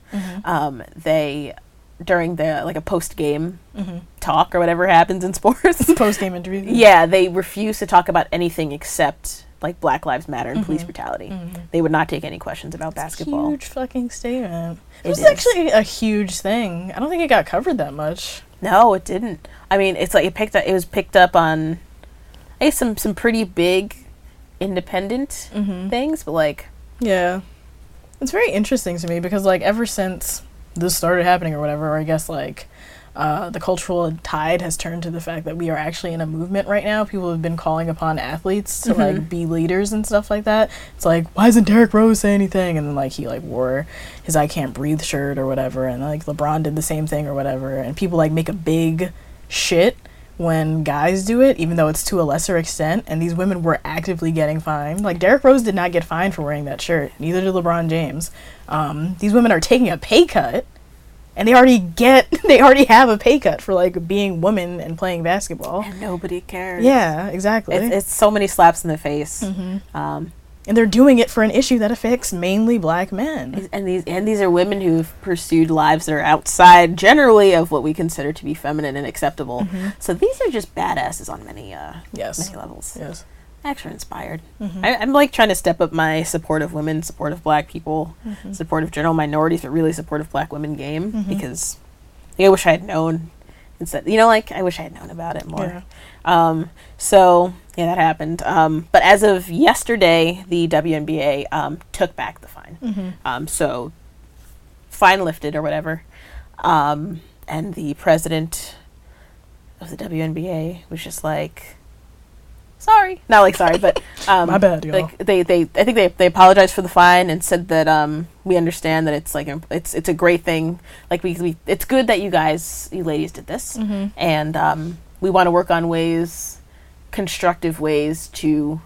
they, during the, like, a post-game talk or whatever happens in sports. Post-game interview. Yeah, they refuse to talk about anything except, like, Black Lives Matter and police brutality. They would not take any questions about basketball. Huge fucking statement. It was is. actually a huge thing. I don't think it got covered that much. No, it didn't. I mean, it's like it was picked up on, I guess, some pretty big independent things, but like, yeah, it's very interesting to me because like ever since this started happening or whatever, or I guess like the cultural tide has turned to the fact that we are actually in a movement right now. People have been calling upon athletes to like be leaders and stuff like that. It's like, why doesn't Derrick Rose say anything? And then like he like wore his I Can't Breathe shirt or whatever, and like LeBron did the same thing or whatever, and people like make a big shit when guys do it, even though it's to a lesser extent, and these women were actively getting fined. Like Derrick Rose did not get fined for wearing that shirt, neither did LeBron James. These women are taking a pay cut, and they already have a pay cut for like being women and playing basketball, and nobody cares. Yeah, exactly. It's so many slaps in the face. And they're doing it for an issue that affects mainly black men. And these are women who've pursued lives that are outside generally of what we consider to be feminine and acceptable. So these are just badasses on many many levels. Yes. Actually inspired. I'm like trying to step up my support of women, support of black people, support of general minorities, but really support of black women game, because I wish I had known instead, you know, like I wish I had known about it more. Yeah. So yeah, that happened. But as of yesterday, the WNBA took back the fine. So fine lifted or whatever. And the president of the WNBA was just like, sorry. Not like sorry, but my bad, y'all. Like I think they apologized for the fine and said that we understand that it's like it's a great thing. Like we it's good that you ladies did this, and we want to work on constructive ways to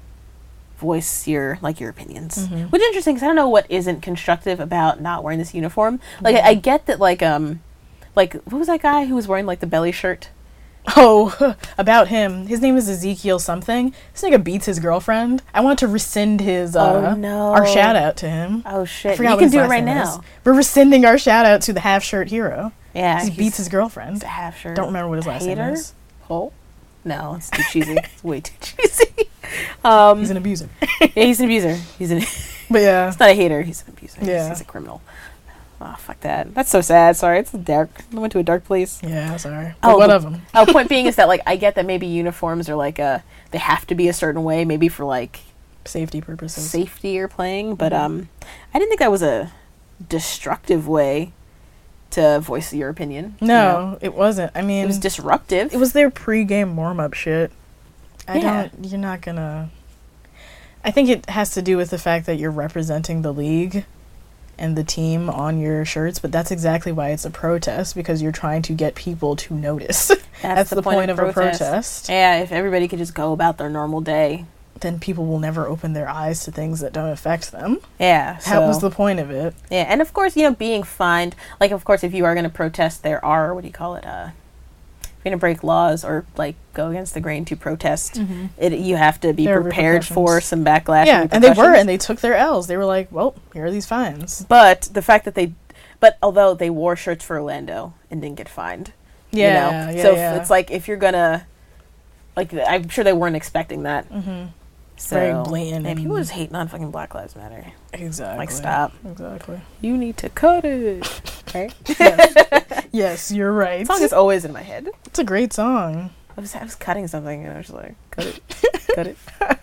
voice your opinions. Which is interesting because I don't know what isn't constructive about not wearing this uniform. Like I get that like what was that guy who was wearing like the belly shirt? Oh, about him. His name is Ezekiel something. This nigga beats his girlfriend. I want to rescind his our shout out to him. Oh shit. I forgot you what can his do it last right name now. is. We're rescinding our shout out to the half shirt hero. Yeah. He beats his girlfriend. He's a half shirt. Don't remember what his last name is. Oh. No, it's too cheesy. It's way too cheesy. He's an abuser. Yeah, he's an abuser. But yeah. He's not a hater, he's an abuser. Yeah. He's a criminal. Oh, fuck that. That's so sad. Sorry, it's dark. I went to a dark place. Yeah, sorry. But what of them? Point being is that, like, I get that maybe uniforms are, like, they have to be a certain way, maybe for, like... safety purposes. Safety or playing, but, I didn't think that was a destructive way to voice your opinion. No, it wasn't. I mean... it was disruptive. It was their pre-game warm-up shit. Yeah. You're not gonna... I think it has to do with the fact that you're representing the league and the team on your shirts, but that's exactly why it's a protest, because you're trying to get people to notice. That's the point of a protest. Yeah, if everybody could just go about their normal day, then people will never open their eyes to things that don't affect them. Yeah. That was the point of it. Yeah, and of course, being fined, like, of course, if you are going to protest, there are, if you're going to break laws or, like, go against the grain to protest, you have to be prepared for some backlash. Yeah, and they were, and they took their L's. They were like, well, here are these fines. But the fact that although they wore shirts for Orlando and didn't get fined. Yeah, so it's like, if you're going to, like, I'm sure they weren't expecting that. So, very blatant. And people just hating on fucking Black Lives Matter. Exactly. Like, stop. Exactly. You need to cut it. Right? Yes, you're right. The song is always in my head. It's a great song. I was cutting something and I was like, cut it. Cut it.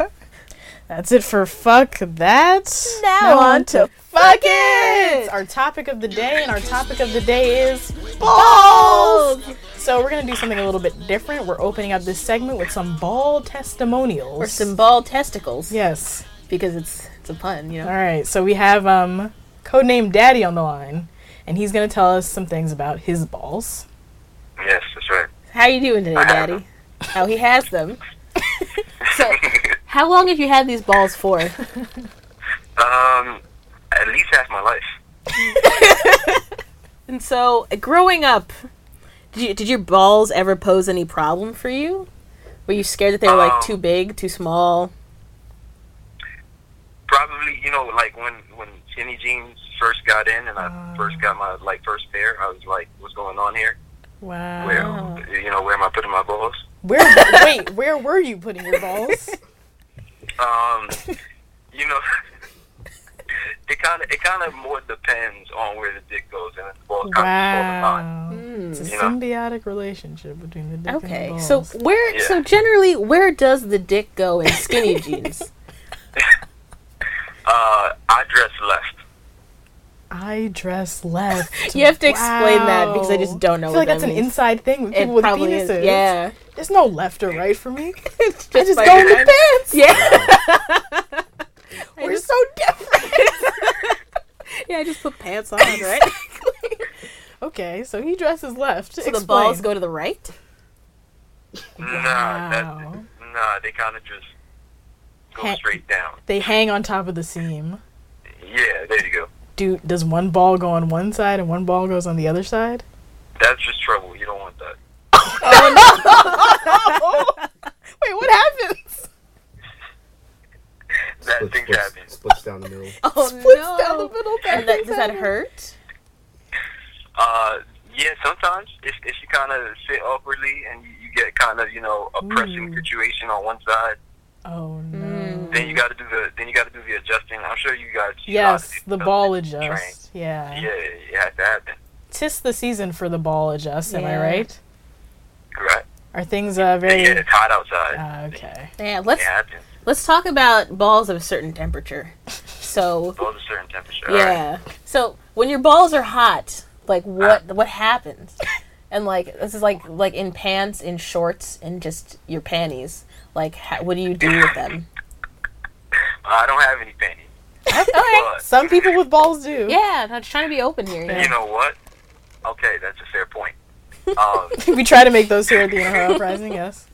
That's it for Fuck That. Now on to Fuck It! Our topic of the day, and our topic of the day is balls! So we're going to do something a little bit different. We're opening up this segment with some ball testimonials. Or some ball testicles. Yes. Because it's a pun, All right, so we have codename Daddy on the line, and he's going to tell us some things about his balls. Yes, that's right. How you doing today, Daddy? Oh, he has them. So, how long have you had these balls for? At least half my life. And so, growing up, Did your balls ever pose any problem for you? Were you scared that they were like too big, too small? Probably, like when skinny jeans first got in and I first got my first pair, I was like, what's going on here? Wow. Where am I putting my balls? Where were you putting your balls? It kind of more depends on where the dick goes, and the balls kind of fall in line. It's a symbiotic relationship between the dick and the balls. So generally, where does the dick go in skinny jeans? I dress left. I dress left. You have to explain that because I just don't know. I feel like that's an inside thing with people with penises. Yeah. There's no left or right for me. I just go in the pants. Yeah. We're so different. Yeah, I just put pants on, right? Okay, so he dresses left. So the balls go to the right? Wow. Nah, they kind of just go straight down. They hang on top of the seam. Yeah, there you go. Does one ball go on one side and one ball goes on the other side? That's just trouble. You don't want that. Oh, no. Wait, what happens? That thing happens. Splits down the middle. Oh, Splits no. down the middle. And does that hurt? Yeah, sometimes if you kind of sit awkwardly and you get kind of a pressing situation on one side. Oh no. Then you got to do the adjusting. I'm sure you guys. Yes, the ball adjust. Yeah. Yeah, it has to happen. 'Tis the season for the ball adjust. Am I right? Right. Are things very? Yeah, it's hot outside. Okay. Yeah, let's talk about balls of a certain temperature. So. Balls of a certain temperature. Yeah. Right. So when your balls are hot, like what happens? And this is like in pants, in shorts, and just your panties. Like, what do you do with them? I don't have any panties. Okay. Some people with balls do. Yeah, I'm just trying to be open here. You know what? Okay, that's a fair point. We try to make those here at the NRL Uprising, yes.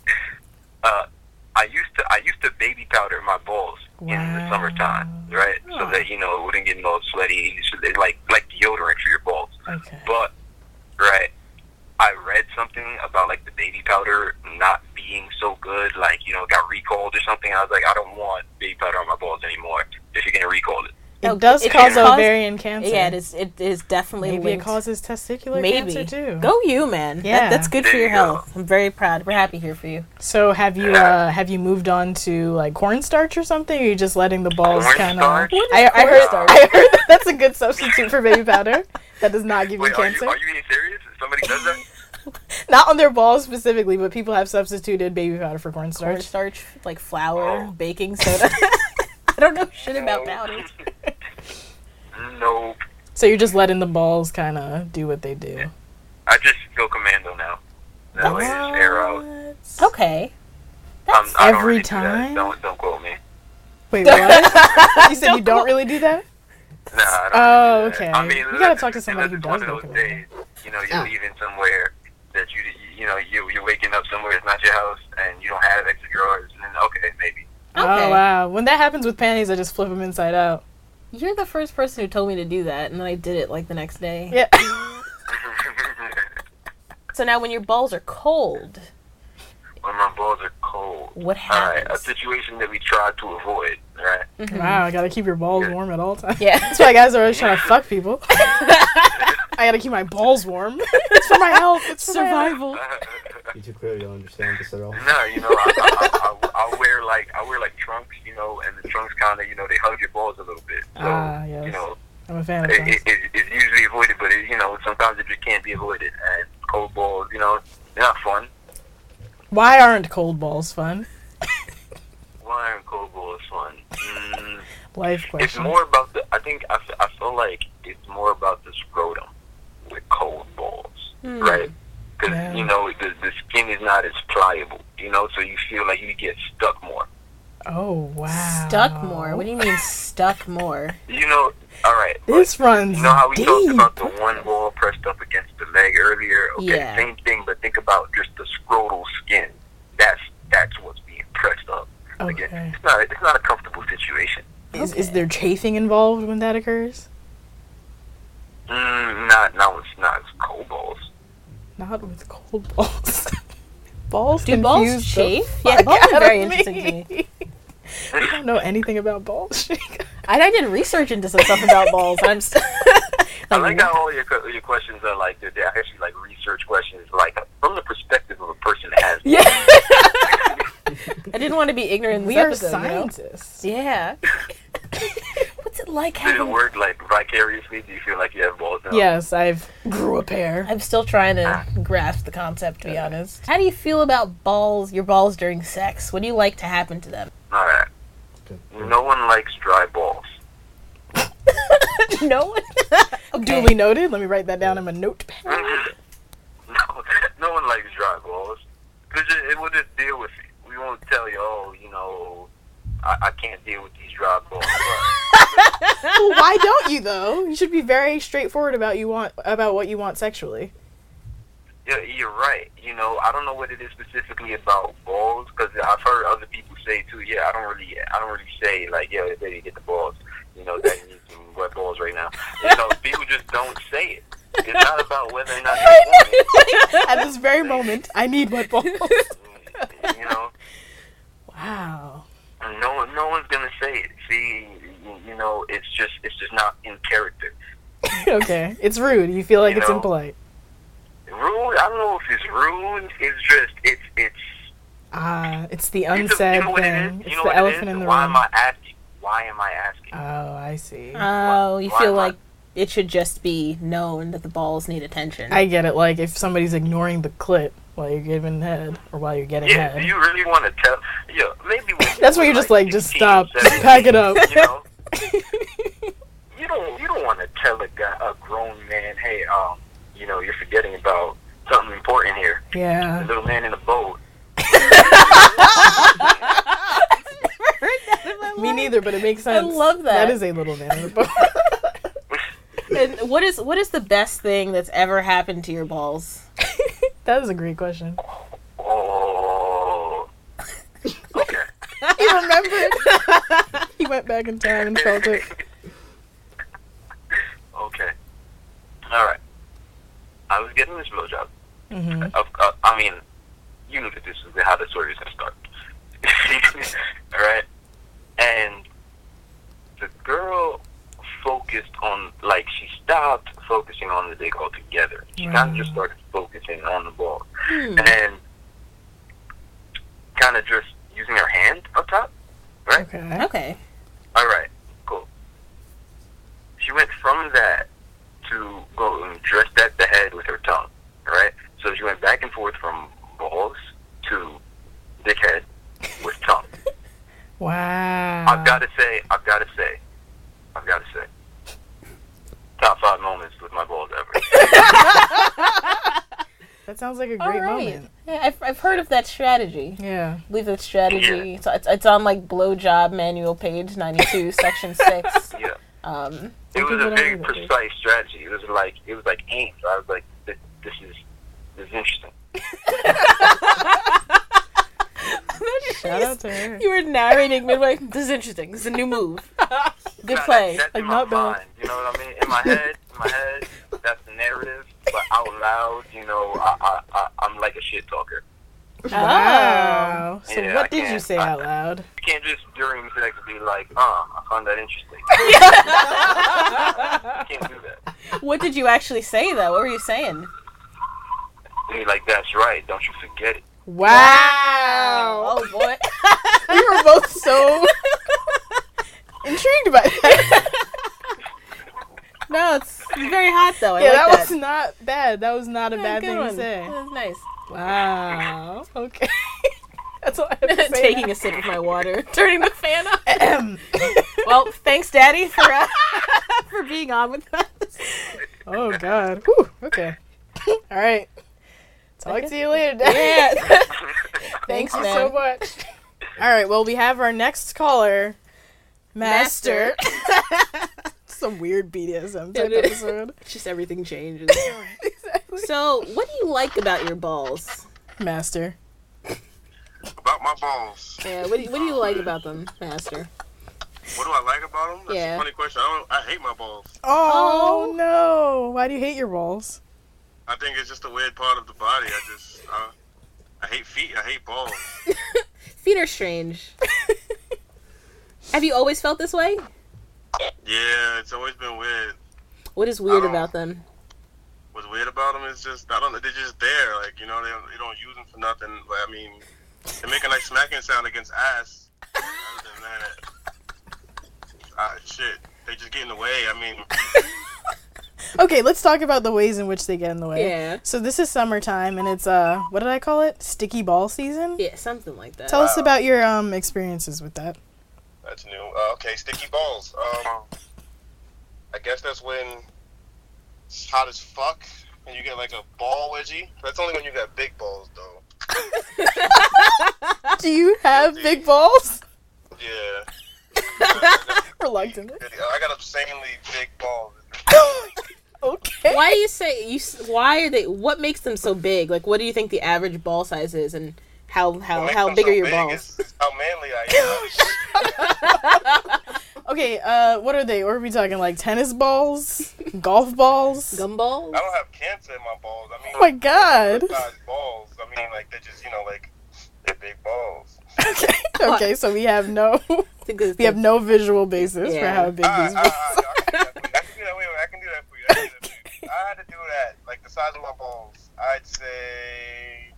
I used to baby powder my balls in the summertime, right? So that it wouldn't get all sweaty. Like deodorant for your balls. Okay. But I read something about the baby powder not being so good, got recalled or something. I was like, I don't want baby powder on my balls anymore. If you're gonna recall it. It does cause ovarian cancer. Yeah, it is definitely Maybe linked. It causes testicular cancer too. Go you, man. Yeah. That's good for your health. I'm very proud. We're happy here for you. So have you moved on to cornstarch or something? Or are you just letting the balls kind of? I heard that's a good substitute for baby powder. That does not give you cancer. Are you being serious? Somebody does that? Not on their balls specifically, but people have substituted baby powder for cornstarch. Cornstarch, like flour, baking soda. I don't know shit about powders. Nope. So you're just letting the balls kind of do what they do. I just go commando now. That way just air out. Okay. That's I don't every really time? do that. Don't quote me. Wait, what? You said you don't really do that? Nah, I don't really do that. Okay. I mean, you gotta talk to somebody who does one of those days, you're leaving somewhere that you're waking up somewhere it's not your house and you don't have extra drawers, and then okay, maybe. Okay. Oh wow! When that happens with panties, I just flip them inside out. You're the first person who told me to do that, and then I did it the next day. Yeah. So now, when your balls are cold, when my balls are cold, what happens? All right, a situation that we try to avoid. Right. Mm-hmm. Wow! I gotta keep your balls warm at all times. Yeah. That's why guys are always trying to fuck people. I gotta keep my balls warm. It's for my health. It's for survival. You too clearly don't understand this at all. No, I wear trunks, and the trunks kind of, they hug your balls a little bit. So, yes. I'm a fan of trunks. It's usually avoided, but sometimes it just can't be avoided. And cold balls, they're not fun. Why aren't cold balls fun? Why aren't cold balls fun? Life question. It's more about I feel like it's more about the scrotum with cold balls, right? Because, the skin is not as pliable, so you feel like you get stuck more. Oh, wow. Stuck more? What do you mean stuck more? All right. This runs You know how we deep. talked about the one ball pressed up against the leg earlier? Okay, yeah. Same thing, but think about just the scrotal skin. That's what's being pressed up. Okay. Again, it's not a comfortable situation. Is there chafing involved when that occurs? Not when it's cold balls. Not with cold balls. Balls Do balls confuse the chafe? fuck Yeah, balls out are of very me. interesting to me. I don't know anything about balls. I did research into some stuff about balls. I'm I like how all your questions are like they're actually like research questions, like from the perspective of a person that has. Yeah. I didn't want to be ignorant. In this We are episode, scientists. You know? Yeah. What's it like Does having? it work like vicariously? Do you feel like you have balls now? Yes, I've grew a pair. I'm still trying to grasp the concept, to be honest. How do you feel about balls? Your balls during sex? What do you like to happen to them? All right. No one likes dry balls. No one. Okay. Duly noted. Let me write that down in my notepad. No one likes dry balls because it will just deal with it. We won't tell you, oh, you know, I can't deal with these dry balls. Well, why don't you though? You should be very straightforward about what you want sexually. Yeah, you're right. You know, I don't know what it is specifically about balls because I've heard other people say too. Yeah, I don't really say like, yeah, baby, get the balls. You know, that you need some wet balls right now. You know, people just don't say it. It's not about whether or not you want it. At this very moment, I need wet balls. You know. Wow. No one's gonna say it. See, you know, it's just not in character. Okay, it's rude. You feel like You it's know, impolite. Rude? I don't know if it's rude. It's just It's the unsaid you know what thing. it is? It's You know the what elephant it is? in the Why room. am I asking? Why am I asking? Oh, I see. Oh, you Why feel am I- like it should just be known that the balls need attention. I get it. Like if somebody's ignoring the clit while you're giving head or while you're getting Yeah, head. do you really want to tell? Yeah, maybe when That's what you're just like, just 16, stop, 17, pack it up. You know, you don't want to tell a grown man, hey, you know, you're forgetting about something important here. Yeah. The little man in the boat. Me neither, but it makes sense. I love that. That is a little man in the boat. And what is the best thing that's ever happened to your balls? That is a great question. Oh. Okay. He remembered. He went back in time and felt it. Okay. All right. I was getting this blowjob. Mm-hmm. I mean, you knew that this is how the story is going to start. All right? And the girl focused on, like, she stopped focusing on the dick altogether. She kind of just started focusing on the ball. And kind of just using her hand up top, right? Okay. All right, cool. She went from that to go and dress at the head with her tongue, all right? So she went back and forth from balls to dickhead with tongue. Wow. I've got to say, top 5 moments with my balls ever. That sounds like a great moment. Yeah, I've heard of that strategy. Yeah. I believe that strategy. So it's on like blowjob manual page 92, section 6. Yeah. It was a very precise strategy. It was like aimed. I was like, this is interesting. Shout out to her. You were narrating midway. This is interesting. This is a new move. Good play. That's in my mind. You know what I mean? In my head, that's the narrative. But out loud, you know, I'm like a shit talker. Wow. So Yeah, what did you say out loud? You can't just during sex be like, I found that interesting. You can't do that. What did you actually say though? What were you saying? You're like, that's right. Don't you forget it. Wow. Oh boy. We were both so intrigued by that. No, it's very hot though. I Yeah, like that was not bad. That was not a Yeah, bad good thing one. to say. That was nice. Wow. Okay. That's all I have to say. Taking now. a sip of my water, turning the fan on. Well, thanks, Daddy, for being on with us. Oh God. Whew. Okay. All right. Talk to you later, Dad. Yeah. Thanks man. so much. All right. Well, we have our next caller, Master. Some weird BDSM type episode. Just everything changes. Exactly. So, what do you like about your balls, Master? About my balls. Yeah. What do you like about them, Master? What do I like about them? That's Yeah. a funny question. I hate my balls. Oh no! Why do you hate your balls? I think it's just a weird part of the body. I hate feet. I hate balls. Feet are strange. Have you always felt this way? Yeah, it's always been weird. What is weird about them? What's weird about them is just, I don't know, they're just there. Like, you know, they don't use them for nothing. Like, I mean, they make a nice smacking sound against ass. Other than that, shit, they just get in the way. I mean... Okay, let's talk about the ways in which they get in the way. Yeah. So this is summertime, and it's, what did I call it? Sticky ball season? Yeah, something like that. Tell us about your, experiences with that. That's new. Okay, sticky balls. I guess that's when it's hot as fuck, and you get, like, a ball wedgie. That's only when you got big balls, though. Do you have big balls? Yeah. Reluctantly. I got insanely big balls. Okay. Why do you say why are they? What makes them so big? Like, what do you think the average ball size is, and how big are your balls? Is how manly I am. Okay, what are they? What are we talking? Like tennis balls, golf balls, gumballs? I don't have cancer in my balls. I mean, oh my god. Size balls. I mean, like they're just like they're big balls. Okay, so we have no visual basis for how big these balls are. I can do that for you. I had to do that. Like the size of my balls, I'd say.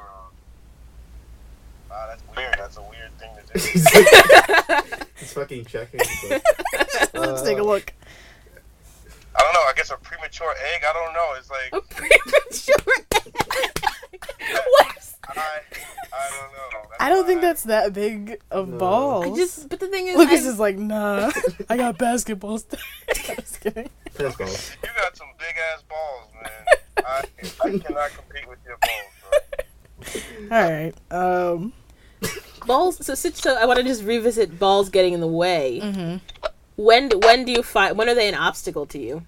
Wow, that's weird. That's a weird thing to do. He's fucking checking. Let's take a look. I don't know. I guess a premature egg. I don't know. It's like a premature egg. What? I don't know. I don't think that's that big of balls. But the thing is, Lucas is like, nah. I got basketballs. Just kidding. You got some big ass balls, man. I cannot compete with your balls, bro. All right. Balls. So I want to just revisit balls getting in the way. Mm-hmm. When do you find? When are they an obstacle to you?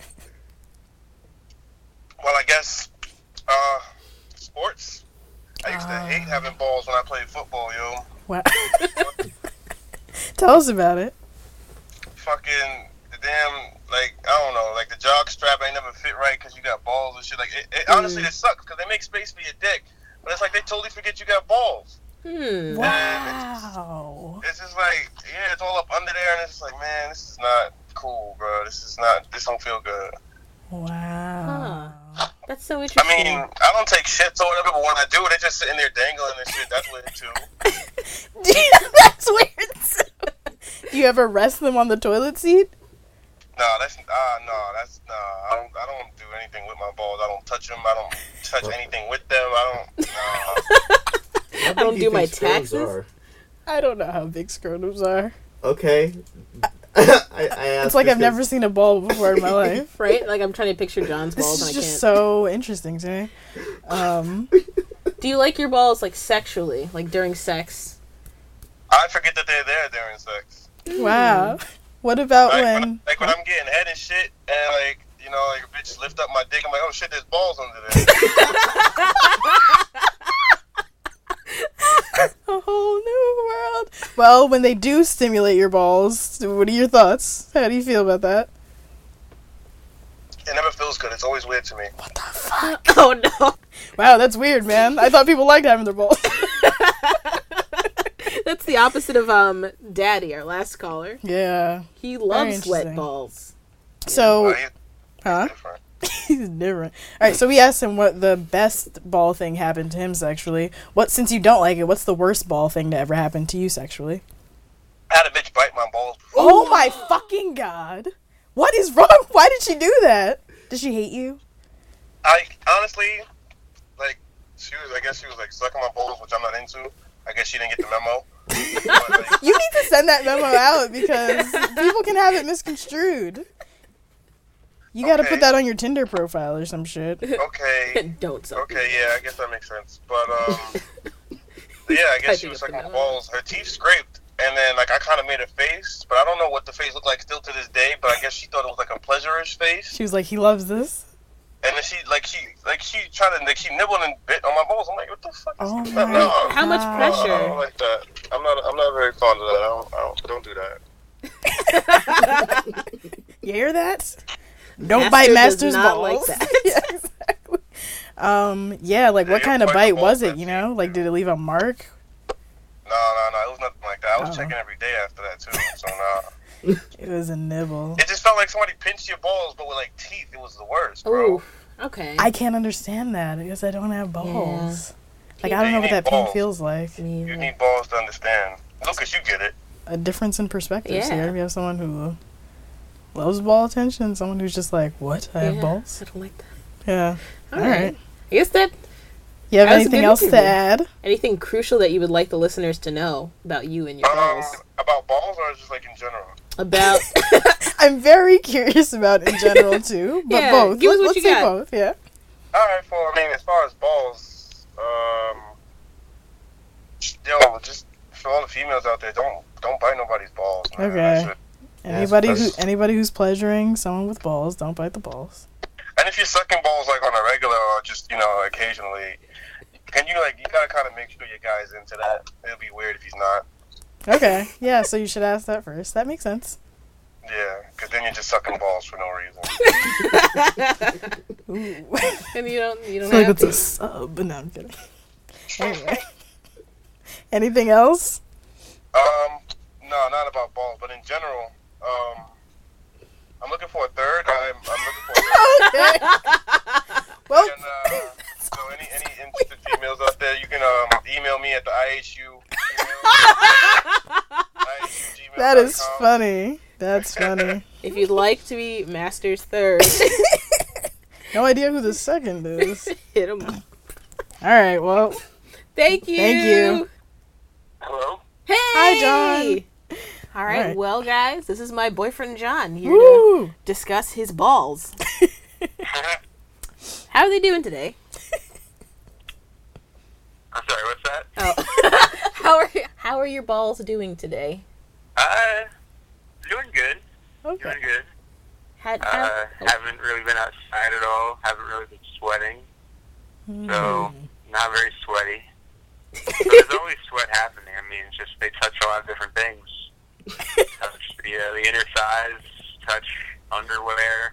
Well, I guess sports. I used to hate having balls when I played football, yo. What? Tell us about it. Fucking the damn, like, I don't know, like the jog strap ain't never fit right because you got balls and shit. Like, honestly, it sucks because they make space for your dick, but it's like they totally forget you got balls. Wow. It's just like, yeah, it's all up under there, and it's just like, man, this is not cool, bro. This don't feel good. Wow. Huh. That's so interesting. I mean, I don't take shits or whatever, but when I do, they're just sitting there dangling and shit. That's weird, too. That's weird, too. Do you ever rest them on the toilet seat? No, I don't do anything with my balls. I don't touch them. I don't touch anything with them. I don't do my taxes. I don't know how big scrotums are. Okay. I asked it's like I've never seen a ball before in my life. Right? Like I'm trying to picture John's balls and I can't. This is just so interesting to me. Do you like your balls like sexually, like during sex? I forget that they're there during sex. Wow. What about when I'm getting head and shit, and like, you know, like a bitch lift up my dick, I'm like, oh shit, there's balls under there. A whole new world. Well, when they do stimulate your balls, what are your thoughts? How do you feel about that? It never feels good. It's always weird to me. What the fuck? Oh no. Wow, that's weird, man. I thought people liked having their balls. That's the opposite of Daddy, our last caller. Yeah. He loves wet balls. So, He's different. Alright, so we asked him what the best ball thing happened to him sexually. Since you don't like it, what's the worst ball thing to ever happen to you sexually? I had a bitch bite my balls before. Oh my fucking god. What is wrong? Why did she do that? Did she hate you? I honestly, like, I guess she was like sucking my balls, which I'm not into. I guess she didn't get the memo. But, like, you need to send that memo out because people can have it misconstrued. You gotta put that on your Tinder profile or some shit. Okay. Don't suck. Okay, yeah, I guess that makes sense. But, yeah, I guess she was sucking my balls. Her teeth scraped, and then, like, I kind of made a face, but I don't know what the face looked like still to this day, but I guess she thought it was, like, a pleasure-ish face. She was like, he loves this? And then she tried to, like, she nibbled and bit on my balls. I'm like, what the fuck? Oh is my no, How much pressure? I don't like that. I'm not very fond of that. I don't do that. You hear that? Don't bite Master's balls. Like that. Yeah, exactly. Yeah, like, what kind of bite was it, you know? Like, did it leave a mark? No, it was nothing like that. I was checking every day after that, too, so nah. It was a nibble. It just felt like somebody pinched your balls, but with, like, teeth. It was the worst, bro. Ooh, okay. I can't understand that because I don't have balls. Like, I don't know what that pain feels like. You need balls to understand. Lucas, you get it. A difference in perspectives here. We have someone who loves ball attention and someone who's just like, what? I have balls? I don't like that. Yeah. All right. I guess that... You have anything else to add? Anything crucial that you would like the listeners to know about you and your balls? About balls or just, like, in general? About... I'm very curious about in general, too. But both. Give us what Let's you say got. both, yeah. All right, as far as balls, just for all the females out there, don't bite nobody's balls, man. Okay. Anybody who's pleasuring someone with balls, don't bite the balls. And if you're sucking balls, like, on a regular or just, occasionally, you gotta kind of make sure your guy's into that. It'll be weird if he's not. Okay. Yeah, so you should ask that first. That makes sense. Yeah, because then you're just sucking balls for no reason. Ooh. And you don't I feel like it's a sub, but no, I'm kidding. Anyway. Anything else? No, not about balls, but in general, I'm looking for a third. I'm looking for a third. Okay. Well, and, so any interested females out there, you can email me at the IHU. That is funny. That's funny. If you'd like to be Master's third. No idea who the second is. Hit him up. All right, well. Thank you. Hello? Hey! Hi, John. All right, well, guys, this is my boyfriend, John, here Woo! to discuss his balls. How are they doing today? I'm sorry, what's that? Oh. How are your balls doing today? Doing good. Okay. Doing good. Haven't really been outside at all. Haven't really been sweating. So, not very sweaty. So there's always sweat happening. I mean, it's just they touch a lot of different things. Touch the inner thighs, touch underwear.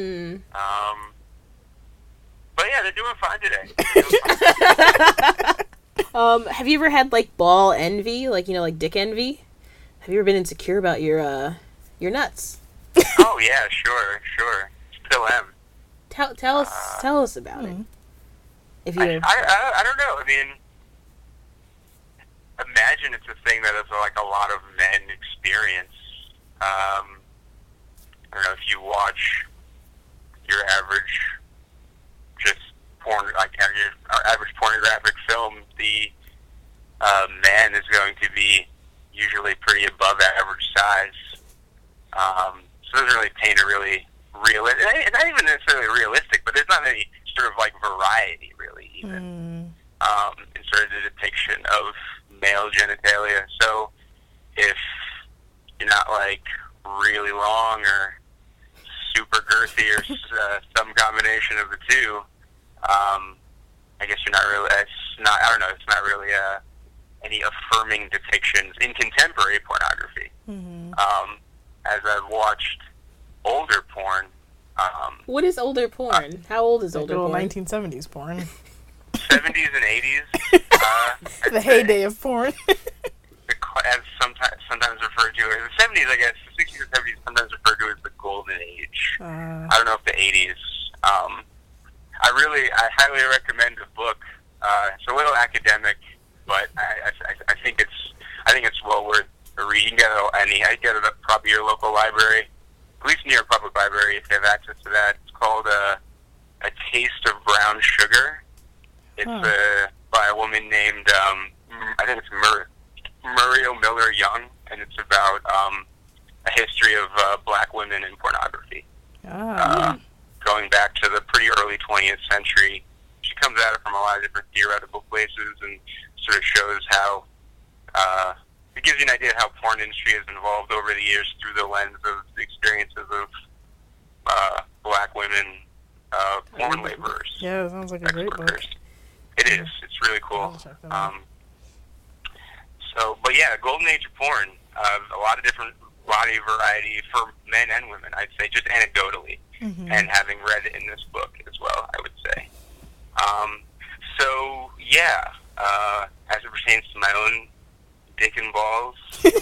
But yeah, they're doing fine today. Have you ever had like ball envy, like dick envy? Have you ever been insecure about your nuts? Oh yeah, sure. Still am. Tell us about it. If you, I don't know. I mean, imagine it's a thing that is like a lot of men experience. I don't know if you watch your average average pornographic film, the man is going to be usually pretty above average size. So it doesn't really paint a really realistic, not even necessarily realistic, but there's not any sort of like variety really even in sort of the depiction of male genitalia. So if you're not like really long or super girthy or some combination of the two, I guess you're not really. I don't know. It's not really any affirming depictions in contemporary pornography. As I've watched older porn. What is older porn? How old is older porn? 1970s porn. 70s and 80s. The heyday of porn. As sometimes referred to as the 70s, I guess. The 60s and 70s sometimes referred to as the golden age. I don't know if the 80s. I highly recommend the book. It's a little academic, but I think it's well worth a read. You can get it at probably your local library, at least New York Public Library if you have access to that. It's called A Taste of Brown Sugar. It's by a woman named I think it's Muriel Miller Young, and it's about a history of black women in pornography. Going back to the pretty early 20th century. She comes at it from a lot of different theoretical places and sort of shows how it gives you an idea of how porn industry has evolved over the years through the lens of the experiences of black women porn laborers. Yeah, it sounds like a great book. It is. It's really cool. But yeah, golden age of porn. A lot of different body variety for men and women, I'd say, just anecdotally. And having read it in this book as well, I would say. So yeah, as it pertains to my own dick and balls,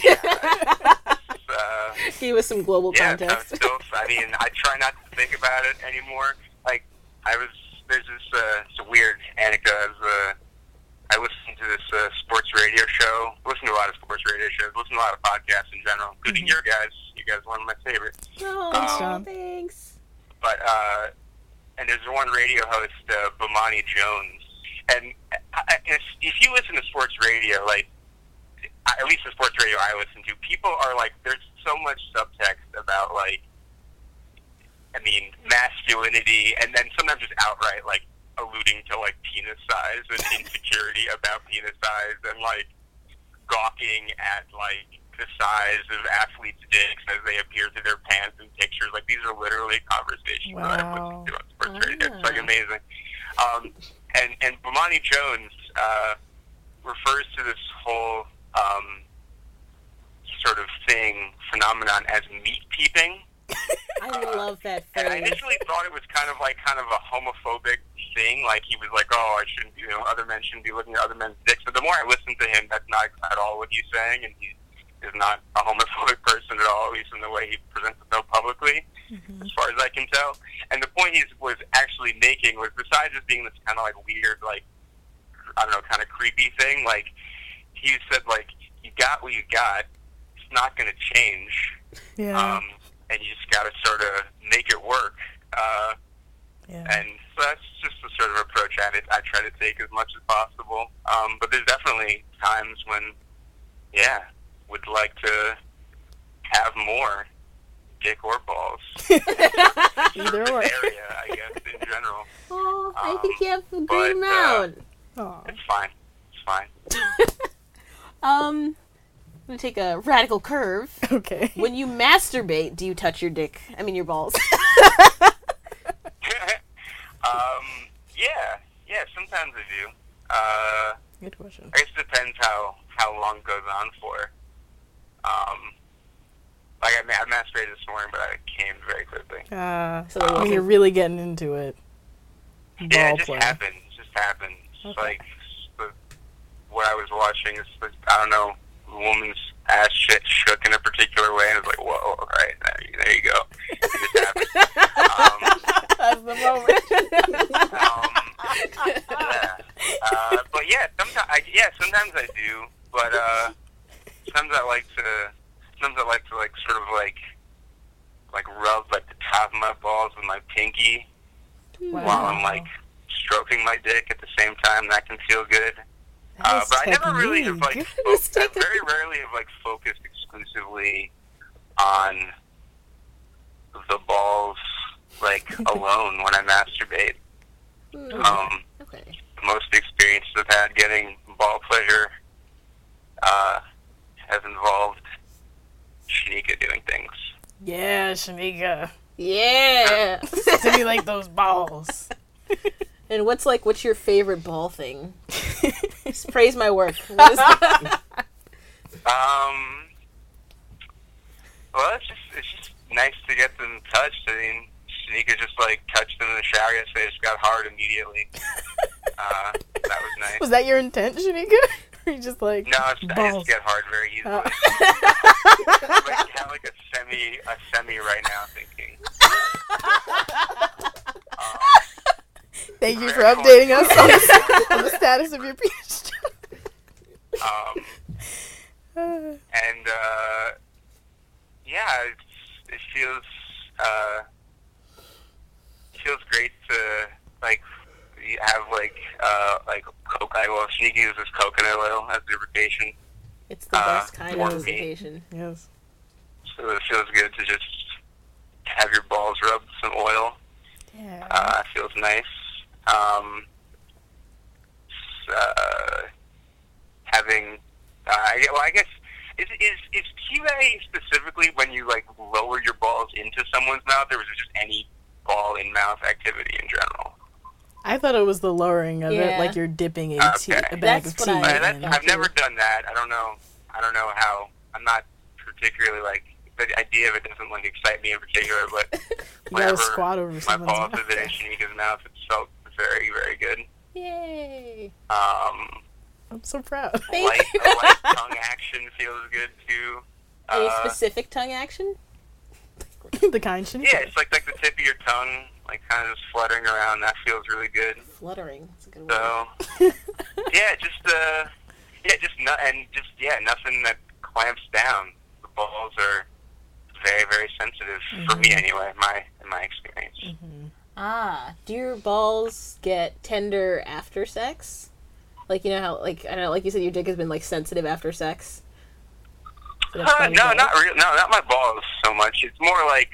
give us some global context. I mean, I try not to think about it anymore. Like, there's this, it's a weird anecdote. I listened to this sports radio show. I listen to a lot of sports radio shows. I listen to a lot of podcasts in general, including your guys. You guys are one of my favorites. Oh, thanks, John. Thanks. But, and there's one radio host, Bomani Jones. And if you listen to sports radio, like, at least the sports radio I listen to, people are like, there's so much subtext about, like, I mean, masculinity, and then sometimes just outright, like, alluding to, like, penis size and insecurity about penis size and, like, gawking at, like, the size of athletes' dicks as they appear through their pants and pictures. Like, these are literally conversations that I've listened to on sports radio. It's, like, amazing. And Bomani Jones refers to this whole sort of phenomenon as meat peeping. I love that phrase. And I initially thought it was kind of a homophobic thing. Like, he was like, oh, I shouldn't be, other men shouldn't be looking at other men's dicks. But the more I listened to him, that's not at all what he's saying. And he is not a homophobic person at all, at least in the way he presents himself publicly, as far as I can tell. And the point he was actually making was, besides just being this kind of, like, weird, like, I don't know, kind of creepy thing, like, he said, like, you got what you got. It's not going to change. Yeah. And you just got to sort of make it work. And so that's just the sort of approach I try to take as much as possible. But there's definitely times when, would like to have more dick or balls. Either or. Area, I guess, in general. Oh, I think you have a great amount. It's fine. It's fine. I'm gonna take a radical curve. Okay. When you masturbate, do you touch your dick? I mean, your balls. Yeah, sometimes I do. Good question. I guess it depends how long it goes on for. Like, I masturbated this morning, but I came very quickly. So when you're really getting into it. Yeah, it just happens. Okay. Like, what I was watching is, I don't know, a woman's ass shit shook in a particular way, and it was like, whoa, all right, there you go. It just happened. That's the moment. But sometimes I do, but sometimes I like to like sort of like rub like the top of my balls with my pinky while I'm like stroking my dick at the same time. That can feel good. But I never really have like I very rarely have like focused exclusively on the balls like alone when I masturbate. Most experiences I've had getting ball pleasure has involved Shanika doing things. Yeah, Shanika. Yeah. To me, like those balls. And what's your favorite ball thing? Just praise my work. What is that? Well, it's just nice to get them touched. I mean, Shanika just like touched them in the shower yesterday. It just got hard immediately. That was nice. Was that your intent, Shanika? Or you just like no, I just get hard very easily. I have like a semi right now thinking. Thank you for updating us on the status of your penis. And it feels great to like have like coconut oil. Shanika uses coconut oil as lubrication. It's the best kind of lubrication. Yes. So it feels good to just have your balls rubbed with some oil. Yeah. It feels nice. Having, I guess, is QA specifically when you like lower your balls into someone's mouth, or was it just any ball in mouth activity in general? I thought it was the lowering of it, like you're dipping a bag of tea. I've never done that. I don't know how. I'm not particularly like the idea of it doesn't like excite me in particular, but you gotta squat over my balls have been in Shanika's mouth, it felt very, very good. Yay! I'm so proud. A light tongue action feels good too. Any specific tongue action? The kind she Yeah, it's like the tip of your tongue, like kind of just fluttering around. That feels really good. Fluttering. That's a good word. So, nothing that clamps down. The balls are very, very sensitive for me anyway. In my experience. Do your balls get tender after sex? Like, you know how, like, I don't know, like you said, your dick has been like sensitive after sex. No, not really. No, not my balls so much. It's more like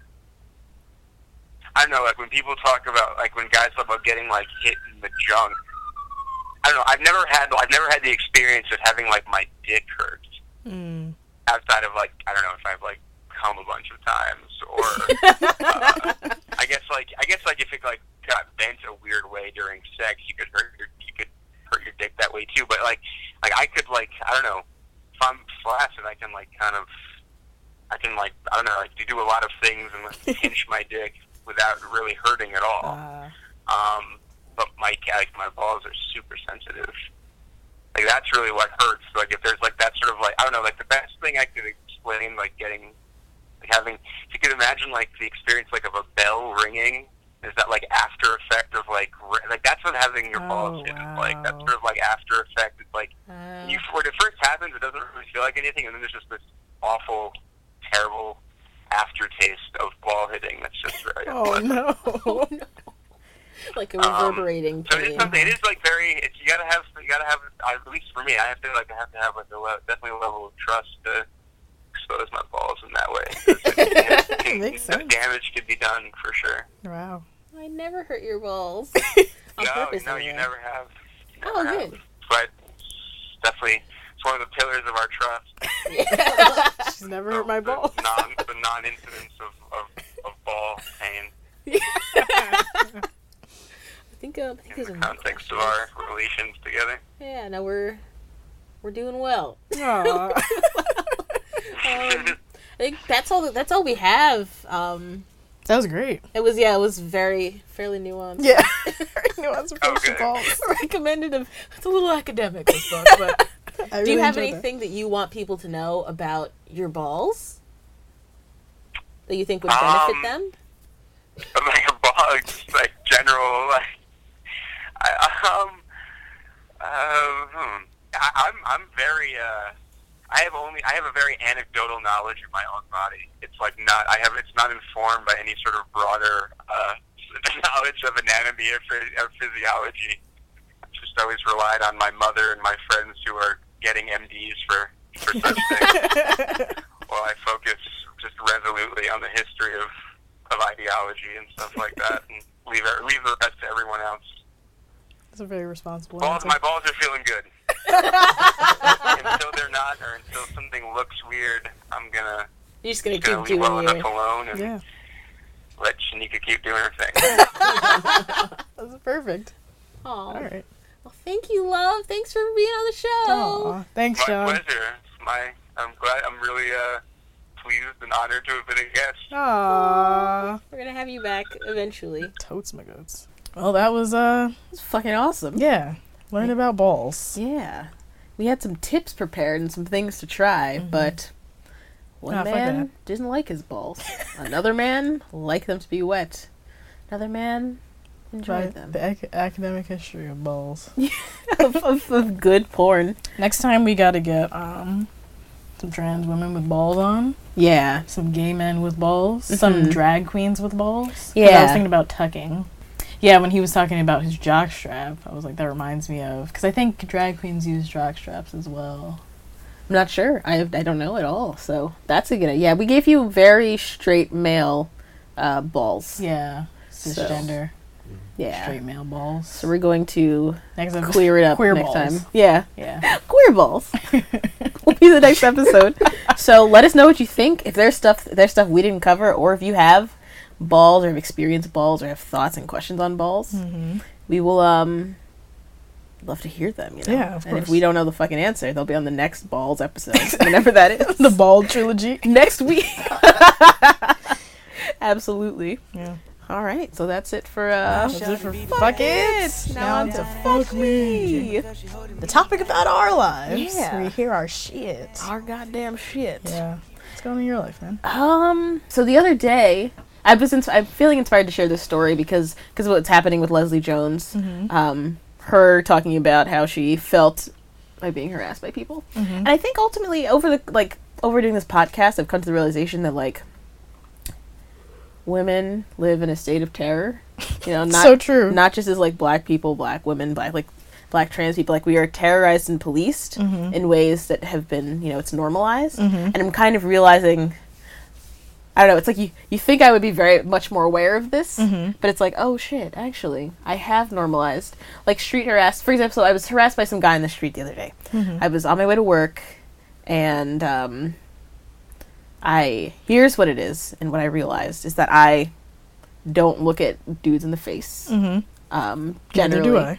I don't know, like when people talk about, like when guys talk about getting like hit in the junk. I don't know. I've never had the experience of having like my dick hurt. Outside of like, I don't know if I've like come a bunch of times, or I guess like if it like got bent a weird way during sex, you could hurt your dick that way too. But like I could like, I don't know, if I'm flaccid, I can like I don't know, like do a lot of things and like pinch my dick without really hurting at all. But my balls are super sensitive. Like that's really what hurts. Like if there's like that sort of like, I don't know, like the best thing I could explain, like getting, like having, if you could imagine like the experience like of a bell ringing, is that like after effect of like that's what having your balls hit is like. That's sort of like after effect. It's like when it first happens, it doesn't really feel like anything, and then there's just this awful, terrible aftertaste of ball hitting that's just very unpleasant. Oh no. Like a reverberating so pain. it is like very. You gotta have. At least for me, I have to have like definitely a level of trust to expose my balls in that way. Makes sense. Damage could be done for sure. Wow. I never hurt your balls. No, you never have. Good. But definitely, it's one of the pillars of our trust. She's never hurt my balls. The non-incidence of ball pain. I think in the context of our relations together. Yeah, no, we're doing well. Aww. I think that's all we have. That was great. It was fairly nuanced. Yeah, very nuanced approach to balls. Recommended. It's a little academic, this book, but do you have anything that you want people to know about your balls that you think would benefit them? About your balls, like general, like I'm very I have a very anecdotal knowledge of my own body. It's like it's not informed by any sort of broader knowledge of anatomy or physiology. I've just always relied on my mother and my friends who are getting MDs for such things, while I focus just resolutely on the history of ideology and stuff like that, and leave the rest to everyone else. That's a very responsible answer. My balls are feeling good. Until they're not, or until something looks weird, You're just gonna keep leave doing well your... enough alone and let Shanika keep doing her thing. That's perfect. Aw. All right. Well, thank you, love. Thanks for being on the show. Aw, thanks, John. My pleasure. I'm glad. I'm really pleased and honored to have been a guest. Aww. We're gonna have you back eventually. Totes my goats. Well, that was it's fucking awesome. Yeah. Learn about balls. Yeah. We had some tips prepared and some things to try, but one man didn't like his balls. Another man liked them to be wet. Another man enjoyed them. The academic history of balls. of good porn. Next time we gotta get some trans women with balls on. Yeah. Some gay men with balls. Some drag queens with balls. Yeah. I was thinking about tucking. Yeah, when he was talking about his jockstrap, I was like, that reminds me of... Because I think drag queens use jockstraps as well. I'm not sure. I don't know at all. So that's a good... Yeah, we gave you very straight male balls. Yeah. Cisgender. Yeah. Straight male balls. So we're going to next clear it up queer next balls. time. Yeah. Yeah. Queer balls. Will be the next episode. So let us know what you think. If there's stuff we didn't cover, or if you have balls or have experienced balls or have thoughts and questions on balls, we will love to hear them, you know? Yeah, of and course. if we don't know the fucking answer, they'll be on the next balls episode, whenever that is. The ball trilogy. Next week. Absolutely. Yeah. All right, so that's it for Fuck It. Now on to Fuck Me. The topic about our lives. Yeah. We hear our shit. Our goddamn shit. Yeah. What's going on in your life, man? So the other day, I'm feeling inspired to share this story because of what's happening with Leslie Jones. Her talking about how she felt by being harassed by people. And I think ultimately over doing this podcast, I've come to the realization that like women live in a state of terror. You know, not so true. Not just as like black people, black women, black trans people. Like we are terrorized and policed in ways that have been, you know, it's normalized. And I'm kind of realizing, I don't know, it's like you think I would be very much more aware of this, but it's like, oh shit, actually, I have normalized. Like street harassed, for example, so I was harassed by some guy in the street the other day. I was on my way to work, and here's what it is, and what I realized is that I don't look at dudes in the face. Generally. Neither do I.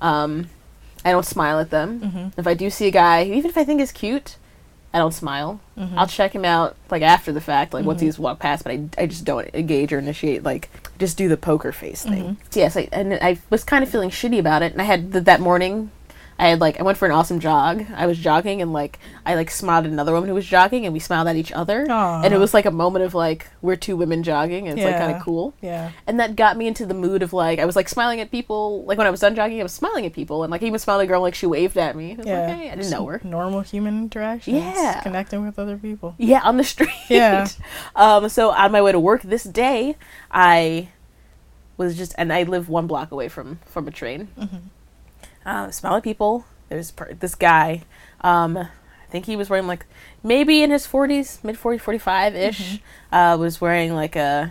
I don't smile at them. If I do see a guy, even if I think he's cute, I don't smile. I'll check him out like after the fact, like once he's walked past, but I just don't engage or initiate, like just do the poker face thing. So yes, I was kind of feeling shitty about it, and I had that morning. I went for an awesome jog. I was jogging, and I smiled at another woman who was jogging, and we smiled at each other. Aww. And it was like a moment of like we're two women jogging, and it's like kind of cool. Yeah. And that got me into the mood of like I was like smiling at people. Like when I was done jogging, I was smiling at people, and like even smiling at a girl, like she waved at me. I was like, hey, I didn't know her. Normal human interactions. Yeah. Connecting with other people. Yeah, on the street. Yeah. So on my way to work this day, I was and I live 1 block away from a train. Smile at people. There's this guy. I think he was wearing like maybe in his 40s, mid 40s, 45-ish. Was wearing like a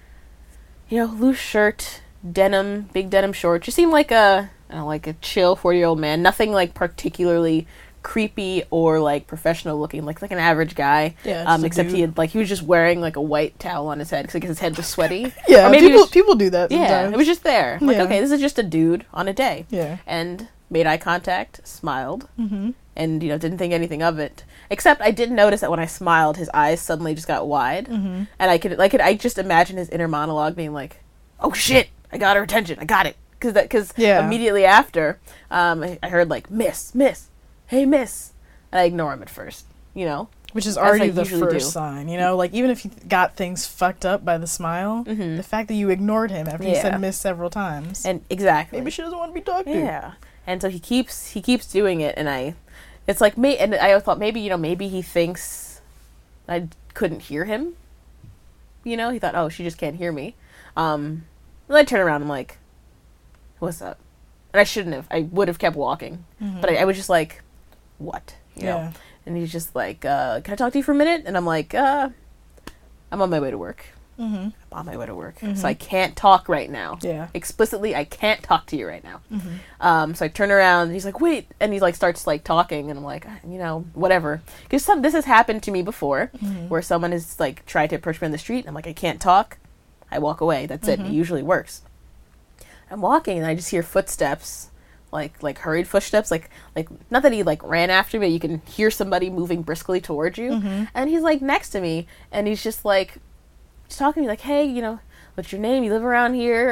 loose shirt, denim, big denim shorts. Just seemed like a chill 40-year-old man. Nothing like particularly creepy or like professional looking, like an average guy. Yeah. Except he was just wearing like a white towel on his head because his head was sweaty. Yeah. Or maybe people do that. Yeah. Sometimes. It was just there. I'm like, Yeah. okay, this is just a dude on a day. Yeah. And made eye contact, smiled, and didn't think anything of it. Except I did notice that when I smiled, his eyes suddenly just got wide, and I just imagine his inner monologue being like, "Oh shit, I got her attention, I got it," because immediately after, I heard like miss, hey miss, and I ignore him at first, Which is as already I the usually first do. sign, like even if you got things fucked up by the smile, the fact that you ignored him after he said miss several times, and exactly, maybe she doesn't want to be talked to. Yeah. And so he keeps doing it, and it's like me, and I thought maybe he thinks I couldn't hear him. He thought, oh, she just can't hear me. And I turn around, I'm like, what's up? And I shouldn't have. I would have kept walking, but I was just like, what? Yeah. And he's just like, can I talk to you for a minute? And I'm like, I'm on my way to work. I'm on my way to work, so I can't talk right now. Yeah. Explicitly, I can't talk to you right now. So I turn around, and he's like, wait, and he starts talking, and I'm like, whatever. Because this has happened to me before, where someone has tried to approach me on the street, and I'm like, I can't talk. I walk away. That's it. It usually works. I'm walking, and I just hear footsteps, like hurried footsteps, like not that he ran after me, but you can hear somebody moving briskly towards you, and he's next to me, and he's just talking to me hey, what's your name? You live around here?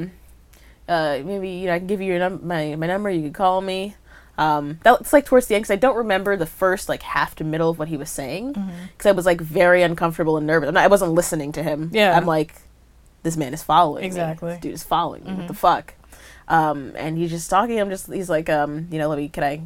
Maybe I can give you my number. You can call me. That's towards the end because I don't remember the first half to middle of what he was saying because I was very uncomfortable and nervous. I wasn't listening to him. Yeah, I'm like, this man is following exactly. me. This dude is following me. What the fuck? And he's just talking. He's like, let me.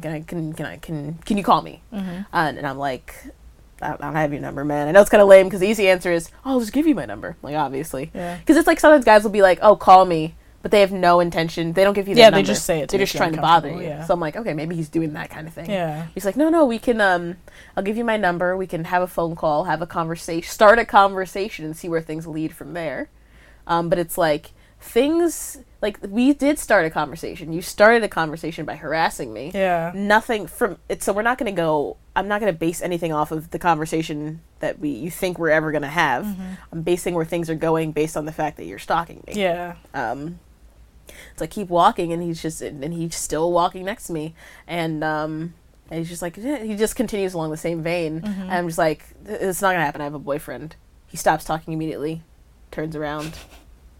Can you call me? And I'm like, I don't have your number, man. I know it's kind of lame because the easy answer is, oh, I'll just give you my number. Obviously. Yeah. Because it's sometimes guys will be like, oh, call me, but they have no intention. They don't give you their number. Yeah, they just say it to They're make just you trying to bother you. uncomfortable, yeah. So I'm like, okay, maybe he's doing that kind of thing. Yeah. He's like, no, we can, I'll give you my number. We can have a phone call, have a conversation, start a conversation and see where things lead from there. But it's things... we did start a conversation. You started a conversation by harassing me. Yeah. Nothing from it. So we're not going to go. I'm not going to base anything off of the conversation that you think we're ever going to have. I'm basing where things are going based on the fact that you're stalking me. Yeah. So I keep walking, and he's still walking next to me, and he's just he just continues along the same vein. And I'm just like, it's not going to happen. I have a boyfriend. He stops talking immediately, turns around.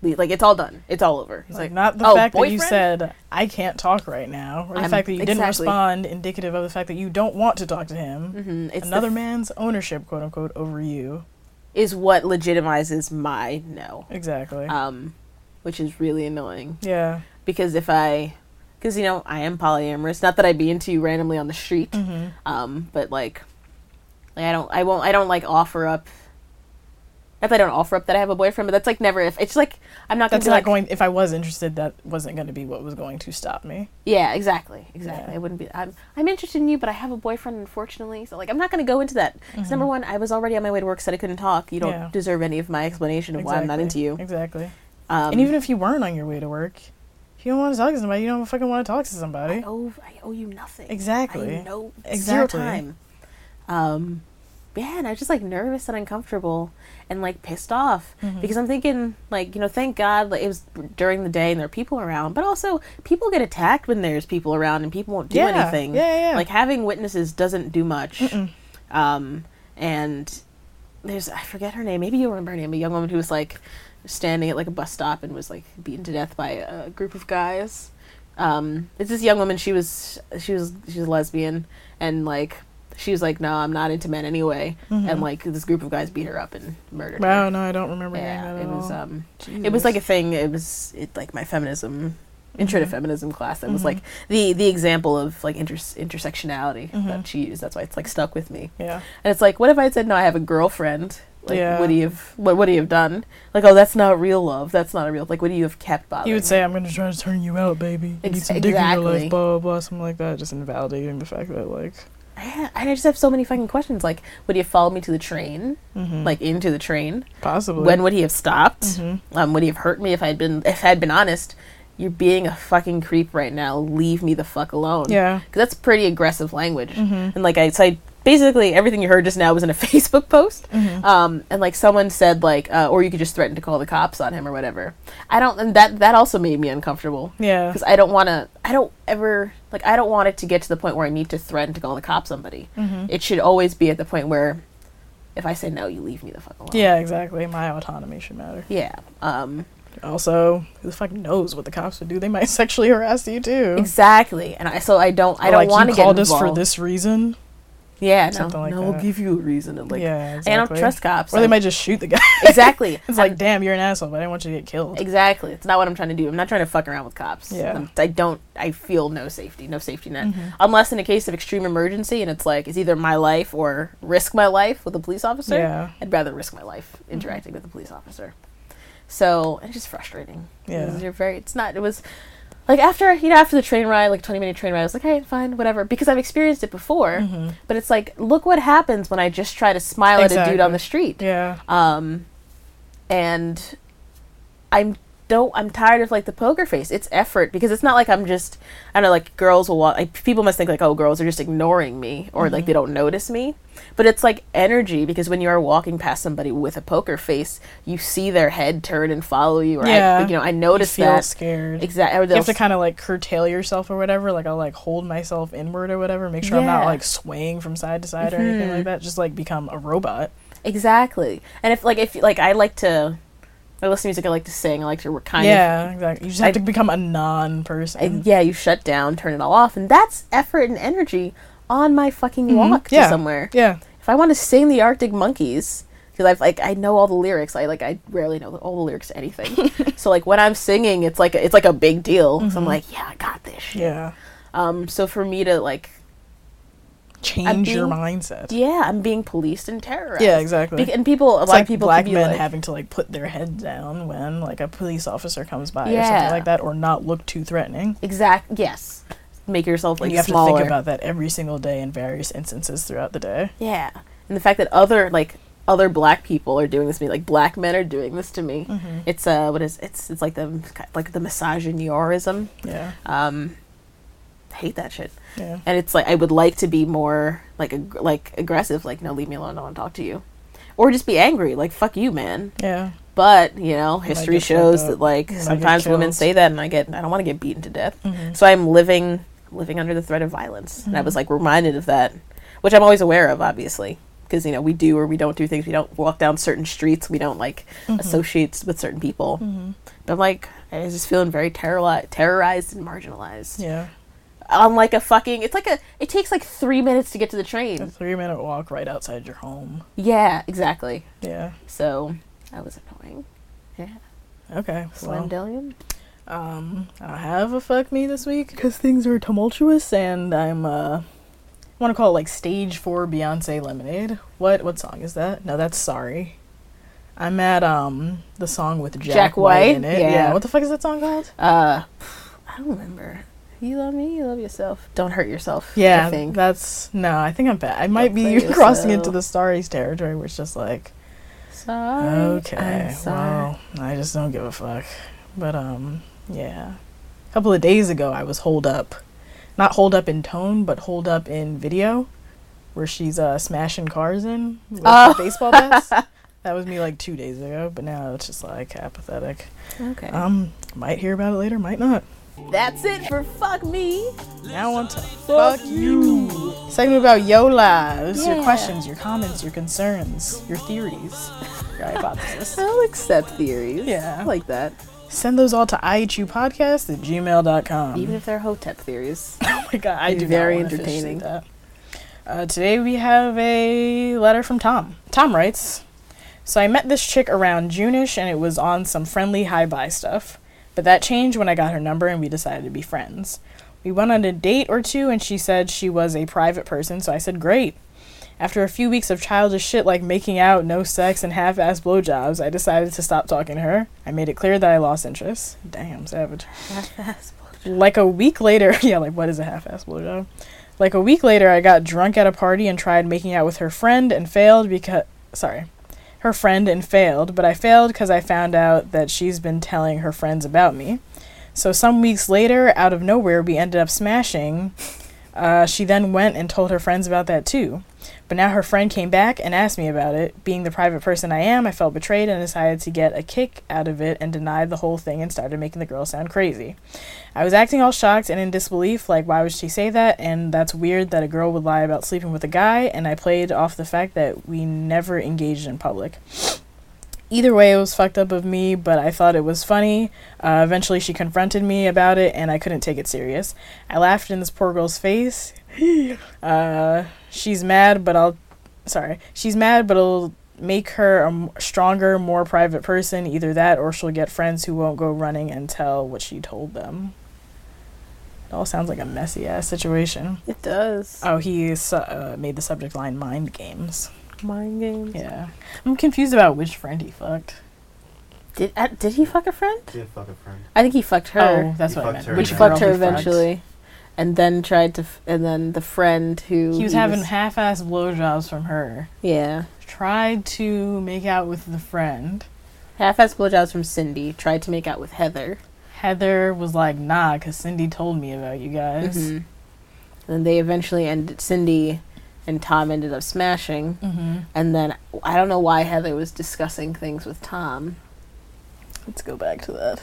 Like, it's all done. It's all over. He's Like, like, not the oh, fact that boyfriend? you said, I can't talk right now, or the fact that you didn't exactly. respond, indicative of the fact that you don't want to talk to him. Mm-hmm. It's another man's ownership, quote unquote, over you. Is what legitimizes my no. Exactly. Which is really annoying. Yeah. Because because, you know, I am polyamorous. Not that I'd be into you randomly on the street. Mm-hmm. But, like, I don't, like, offer up. Not that I don't offer up that I have a boyfriend, but that's, like, never if. It's, like, I'm not going to be, like... if I was interested, that wasn't going to be what was going to stop me. Yeah, exactly. Yeah. I wouldn't be... I'm interested in you, but I have a boyfriend, unfortunately. So, like, I'm not going to go into that. Because, number one, I was already on my way to work, said I couldn't talk. You don't deserve any of my explanation of why I'm not into you. Exactly. And even if you weren't on your way to work... If you don't want to talk to somebody, you don't fucking want to talk to somebody. I owe you nothing. Exactly. I know exactly. 0 time. Yeah, and I was just, like, nervous and uncomfortable and, like, pissed off. Because I'm thinking, like, you know, thank God like, it was during the day and there are people around. But also, people get attacked when there's people around and people won't do anything. Yeah. Like, having witnesses doesn't do much. And there's, I forget her name. Maybe you'll remember her name. A young woman who was, like... standing at like a bus stop and was like beaten to death by a group of guys. It's this young woman. She was lesbian, and like she was like, no, I'm not into men anyway. And like this group of guys beat her up and murdered her. Wow, no, I don't remember. Yeah, it was like a thing. It was like my feminism. Intro to feminism class. That was like the example of like intersectionality that she used. That's why it's like stuck with me. Yeah, and it's like, what if I had said, no, I have a girlfriend? Like, would he have? What would he have done? Like, oh, that's not real love. That's not a real. Like, would you have kept bothering? He would say, "I'm going to try to turn you out, baby. You need some dick in your life." Blah blah blah, something like that. Just invalidating the fact that like. I just have so many fucking questions. Like, would he have followed me to the train? Like into the train? Possibly. When would he have stopped? Would he have hurt me if I had been honest? You're being a fucking creep right now. Leave me the fuck alone. Yeah. Because that's pretty aggressive language. And like I basically everything you heard just now was in a Facebook post. And like someone said like, or you could just threaten to call the cops on him or whatever. And that also made me uncomfortable. Yeah. Because I don't want it to get to the point where I need to threaten to call the cops on somebody. It should always be at the point where if I say no, you leave me the fuck alone. Yeah, exactly. My autonomy should matter. Yeah. Also, who the fuck knows what the cops would do? They might sexually harass you too. Exactly, and I don't want to get involved. Called us for this reason. Yeah, something like that. We'll give you a reason. And like, yeah, exactly. I don't trust cops. Or they might just shoot the guy. Exactly. It's like, damn, you're an asshole, but I didn't want you to get killed. Exactly. It's not what I'm trying to do. I'm not trying to fuck around with cops. Yeah. I feel no safety net. Unless in a case of extreme emergency and it's like, it's either my life or risk my life with a police officer. Yeah. I'd rather risk my life interacting with a police officer. So, it's just frustrating. Yeah. It was... Like, after the train ride, like 20-minute train ride, I was like, hey, fine, whatever. Because I've experienced it before. But it's like, look what happens when I just try to smile at a dude on the street. Yeah. And I'm tired of, like, the poker face. It's effort. Because it's not like I'm just... I don't know, like, girls will walk... Like, people must think, like, oh, girls are just ignoring me. Or, like, they don't notice me. But it's, like, energy. Because when you are walking past somebody with a poker face, you see their head turn and follow you. Or I notice you feel that. Scared. Exactly. You have to kind of, like, curtail yourself or whatever. Like, I'll, like, hold myself inward or whatever. Make sure I'm not, like, swaying from side to side or anything like that. Just, like, become a robot. Exactly. And if I like to... I listen to music, I like to sing, I like to kind of... Yeah, exactly. You just have to become a non-person. You shut down, turn it all off, and that's effort and energy on my fucking walk to somewhere. Yeah. If I want to sing the Arctic Monkeys, because I know all the lyrics, I rarely know all the lyrics to anything. So, like, when I'm singing, it's like a big deal. So I'm like, yeah, I got this shit. Yeah. So for me to, like... change your mindset. Yeah, I'm being policed and terrorized. Yeah, exactly. And a lot of people black men having to like put their head down when like a police officer comes by or something like that, or not look too threatening. Yes. Make yourself like you have smaller. to think about that every single day in various instances throughout the day. Yeah, and the fact that other black people are doing this to me, like black men are doing this to me. It's it's like the misogynorism. Yeah. I hate that shit. Yeah. And it's like I would like to be more like aggressive, like no, leave me alone, I don't want to talk to you, or just be angry, like fuck you, man. Yeah. But history shows that like sometimes women say that, and I don't want to get beaten to death. So I'm living under the threat of violence, and I was like reminded of that, which I'm always aware of, obviously, because, you know, we do or we don't do things. We don't walk down certain streets. We don't, like, associate with certain people. But I'm like, I was just feeling very terrorized and marginalized. Yeah. On like a fucking, it takes like 3 minutes to get to the train. A 3-minute walk right outside your home. Yeah, exactly. Yeah. So, that was annoying. Yeah. Okay. Slamdillion? I don't have a fuck me this week because things are tumultuous, and I'm I want to call it like Stage 4 Beyonce Lemonade. What song is that? No, that's Sorry. I'm at the song with Jack White in it. Yeah. What the fuck is that song called? I don't remember. You love me, you love yourself. Don't hurt yourself. Yeah, I think. I think I'm bad. I might be crossing into the Starry's territory where it's just like, sorry. Okay, I'm sorry. well, I just don't give a fuck. But yeah. A couple of days ago I was holed up. Not holed up in tone, but holed up in video, where she's smashing cars in with the baseball bats. That was me like 2 days ago, but now it's just like apathetic. Okay. Might hear about it later, might not. That's it for Fuck Me. Now on to Fuck You. Segment about your lives, your Yeah. questions, your comments, your concerns, your theories, your hypothesis. I'll accept theories. Yeah. I like that. Send those all to ihupodcast@gmail.com. Even if they're Hotep theories. Oh my god, I do very not wanna entertaining. officially that. Today we have a letter from Tom. Tom writes, so I met this chick around June-ish and it was on some friendly hi-bye stuff. But that changed when I got her number and we decided to be friends. We went on a date or two and she said she was a private person, so I said great. After a few weeks of childish shit like making out, no sex, and half-ass blowjobs, I decided to stop talking to her. I made it clear that I lost interest. Damn, savage. Half-ass blowjob. Like a week later, yeah, like what is a half-ass blowjob? Like a week later, I got drunk at a party and tried making out with her friend and failed but I failed because I found out that she's been telling her friends about me. So some weeks later, out of nowhere, we ended up smashing. She then went and told her friends about that too. But now her friend came back and asked me about it. Being the private person I am, I felt betrayed and decided to get a kick out of it and denied the whole thing and started making the girl sound crazy. I was acting all shocked and in disbelief, like why would she say that? And that's weird that a girl would lie about sleeping with a guy, and I played off the fact that we never engaged in public. Either way, it was fucked up of me, but I thought it was funny. Eventually she confronted me about it and I couldn't take it serious. I laughed in this poor girl's face. She's mad, but it'll make her a stronger, more private person. Either that or she'll get friends who won't go running and tell what she told them. It all sounds like a messy ass situation. It does. Oh, he made the subject line mind games. Mind games? Yeah. I'm confused about which friend he fucked. Did he fuck a friend? He did fuck a friend. I think he fucked her. Oh, that's what I meant. Which Which fucked her girl he fucked. eventually. And then and then the friend who... He was having half-ass blowjobs from her. Yeah. Tried to make out with the friend. Half-ass blowjobs from Cindy. Tried to make out with Heather. Heather was like, nah, because Cindy told me about you guys. Mm-hmm. And they eventually ended... Cindy and Tom ended up smashing. Mm-hmm. And then, I don't know why Heather was discussing things with Tom. Let's go back to that.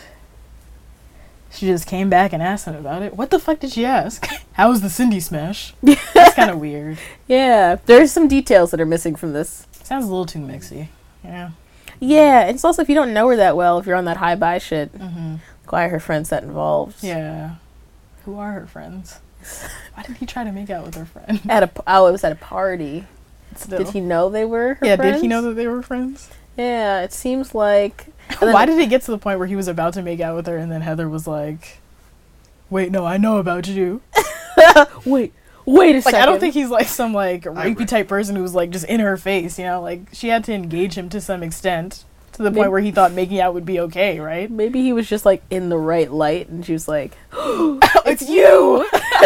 She just came back and asked him about it. What the fuck did she ask? How was the Cindy smash? That's kind of weird. Yeah, there's some details that are missing from this. Sounds a little too mixy. Yeah. Yeah, it's also if you don't know her that well, if you're on that high-bye shit, Mm-hmm. why are her friends that involved? Yeah. Who are her friends? Why did he try to make out with her friend? It was at a party. Still. Did he know they were her Yeah, friends? did he know that they were friends? Yeah, it seems like... Why did it get to the point where he was about to make out with her and then Heather was like, wait, no, I know about you. Wait a second. I don't think he's like some like rapey type person who was like just in her face, you know? Like she had to engage him to some extent to the point where he thought making out would be okay, right? Maybe he was just like in the right light and she was like, it's you!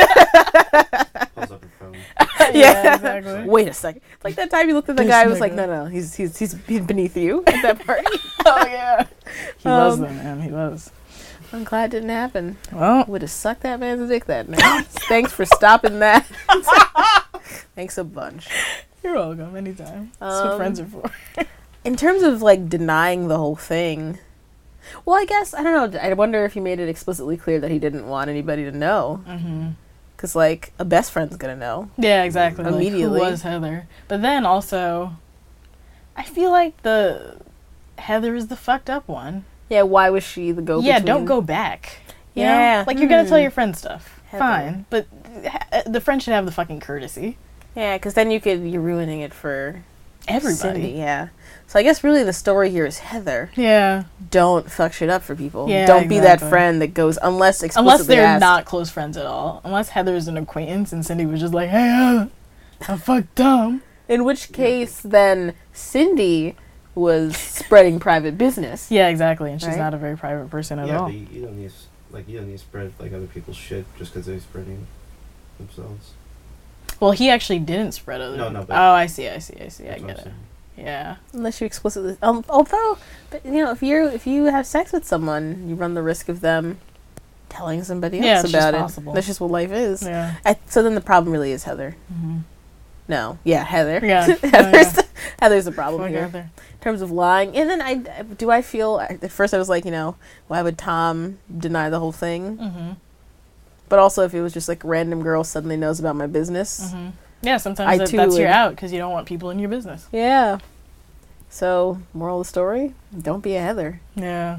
Pulls up her phone. Yeah, exactly. Wait a second. Like that time you looked at the This guy and was like, nigga. no, he's beneath you at that party. Oh yeah. He was though, man. He was. I'm glad it didn't happen. Well, Would have sucked that man's dick that night. Thanks for stopping that. Thanks a bunch. you're welcome anytime. That's what friends are for. In terms of like denying the whole thing, well, I guess I don't know. I wonder if he made it explicitly clear that he didn't want anybody to know. Mm-hmm. Because, like, a best friend's gonna know. Yeah, exactly. Immediately. Like, who was Heather? But then also, I feel like Heather is the fucked up one. Yeah, why was she the go-between? Yeah, don't go back. You Yeah. know? Like, you're gonna tell your friend stuff. Heather. Fine. But the friend should have the fucking courtesy. Yeah, because then you're ruining it for everybody. Cindy, yeah. So I guess really the story here is Heather. Yeah. Don't fuck shit up for people. Yeah, don't be that exactly. friend that goes unless explicitly they're asked. not close friends at all. Unless Heather's an acquaintance and Cindy was just like, hey, I fucked up. In which case, then Cindy was spreading private business. Yeah, exactly. And she's Right? not a very private person at Yeah, all. but you don't need to spread like other people's shit just because they're spreading themselves. Well, he actually didn't spread other. No, but oh, I see. I get it. saying. Yeah. Unless you explicitly, although, but you know, if you have sex with someone, you run the risk of them telling somebody Yeah, else it's about just it. possible. That's just what life is. Yeah. So then the problem really is Heather. Mm-hmm. No, yeah, Heather. Yeah. Heather's the problem Fuck here Heather. in terms of lying. And then I feel at first I was like, you know, why would Tom deny the whole thing? Mm-hmm. But also if it was just like a random girl suddenly knows about my business. Mm-hmm. Yeah, sometimes that's your out because you don't want people in your business. Yeah. So, moral of the story, don't be a Heather. Yeah.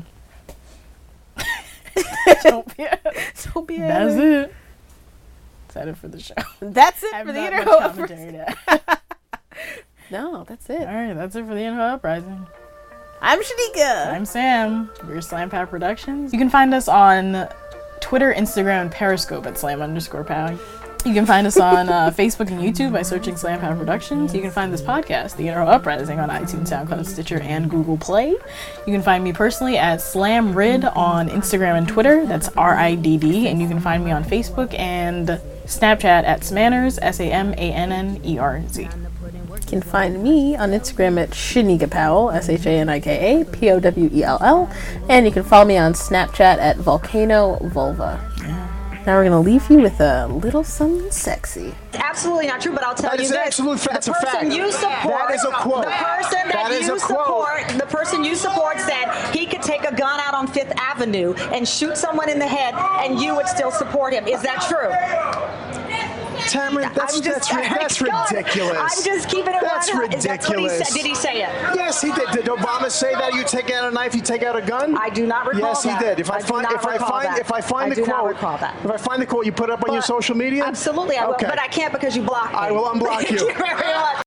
Don't be a Heather. That's it. Is that it for the show? That's it I have for the not intro. much commentary to- No, that's it. All right, that's it for the Info Uprising. I'm Shanika. I'm Sam. We're Slam Pow Productions. You can find us on Twitter, Instagram, and Periscope at slam_pow. You can find us on Facebook and YouTube by searching Slam Pow Productions. You can find this podcast, The Intro Uprising, on iTunes, SoundCloud, Stitcher, and Google Play. You can find me personally at SlamRid on Instagram and Twitter. That's RIDD. And you can find me on Facebook and Snapchat at Smanners, SAMANNERZ. You can find me on Instagram at Shanika Powell, SHANIKA POWELL, and you can follow me on Snapchat at Volcano Vulva. Now we're gonna leave you with a little something sexy. It's absolutely not true, but I'll tell That you is this: absolute fact. That's the a person fact. you support, That is a quote. the person That is a quote. the person you support said he could take a gun out on Fifth Avenue and shoot someone in the head, and you would still support him. Is that true? Tamara, that's ridiculous. I'm just keeping it That's 100. That's what he ridiculous. said. Did he say it? Yes, he did. Did Obama say that you take out a knife, you take out a gun? I do not recall Yes, that. he did. If I find the quote, you put it up on your social media. Absolutely, I will. Okay. But I can't because you blocked me. I will unblock Thank you. you very much.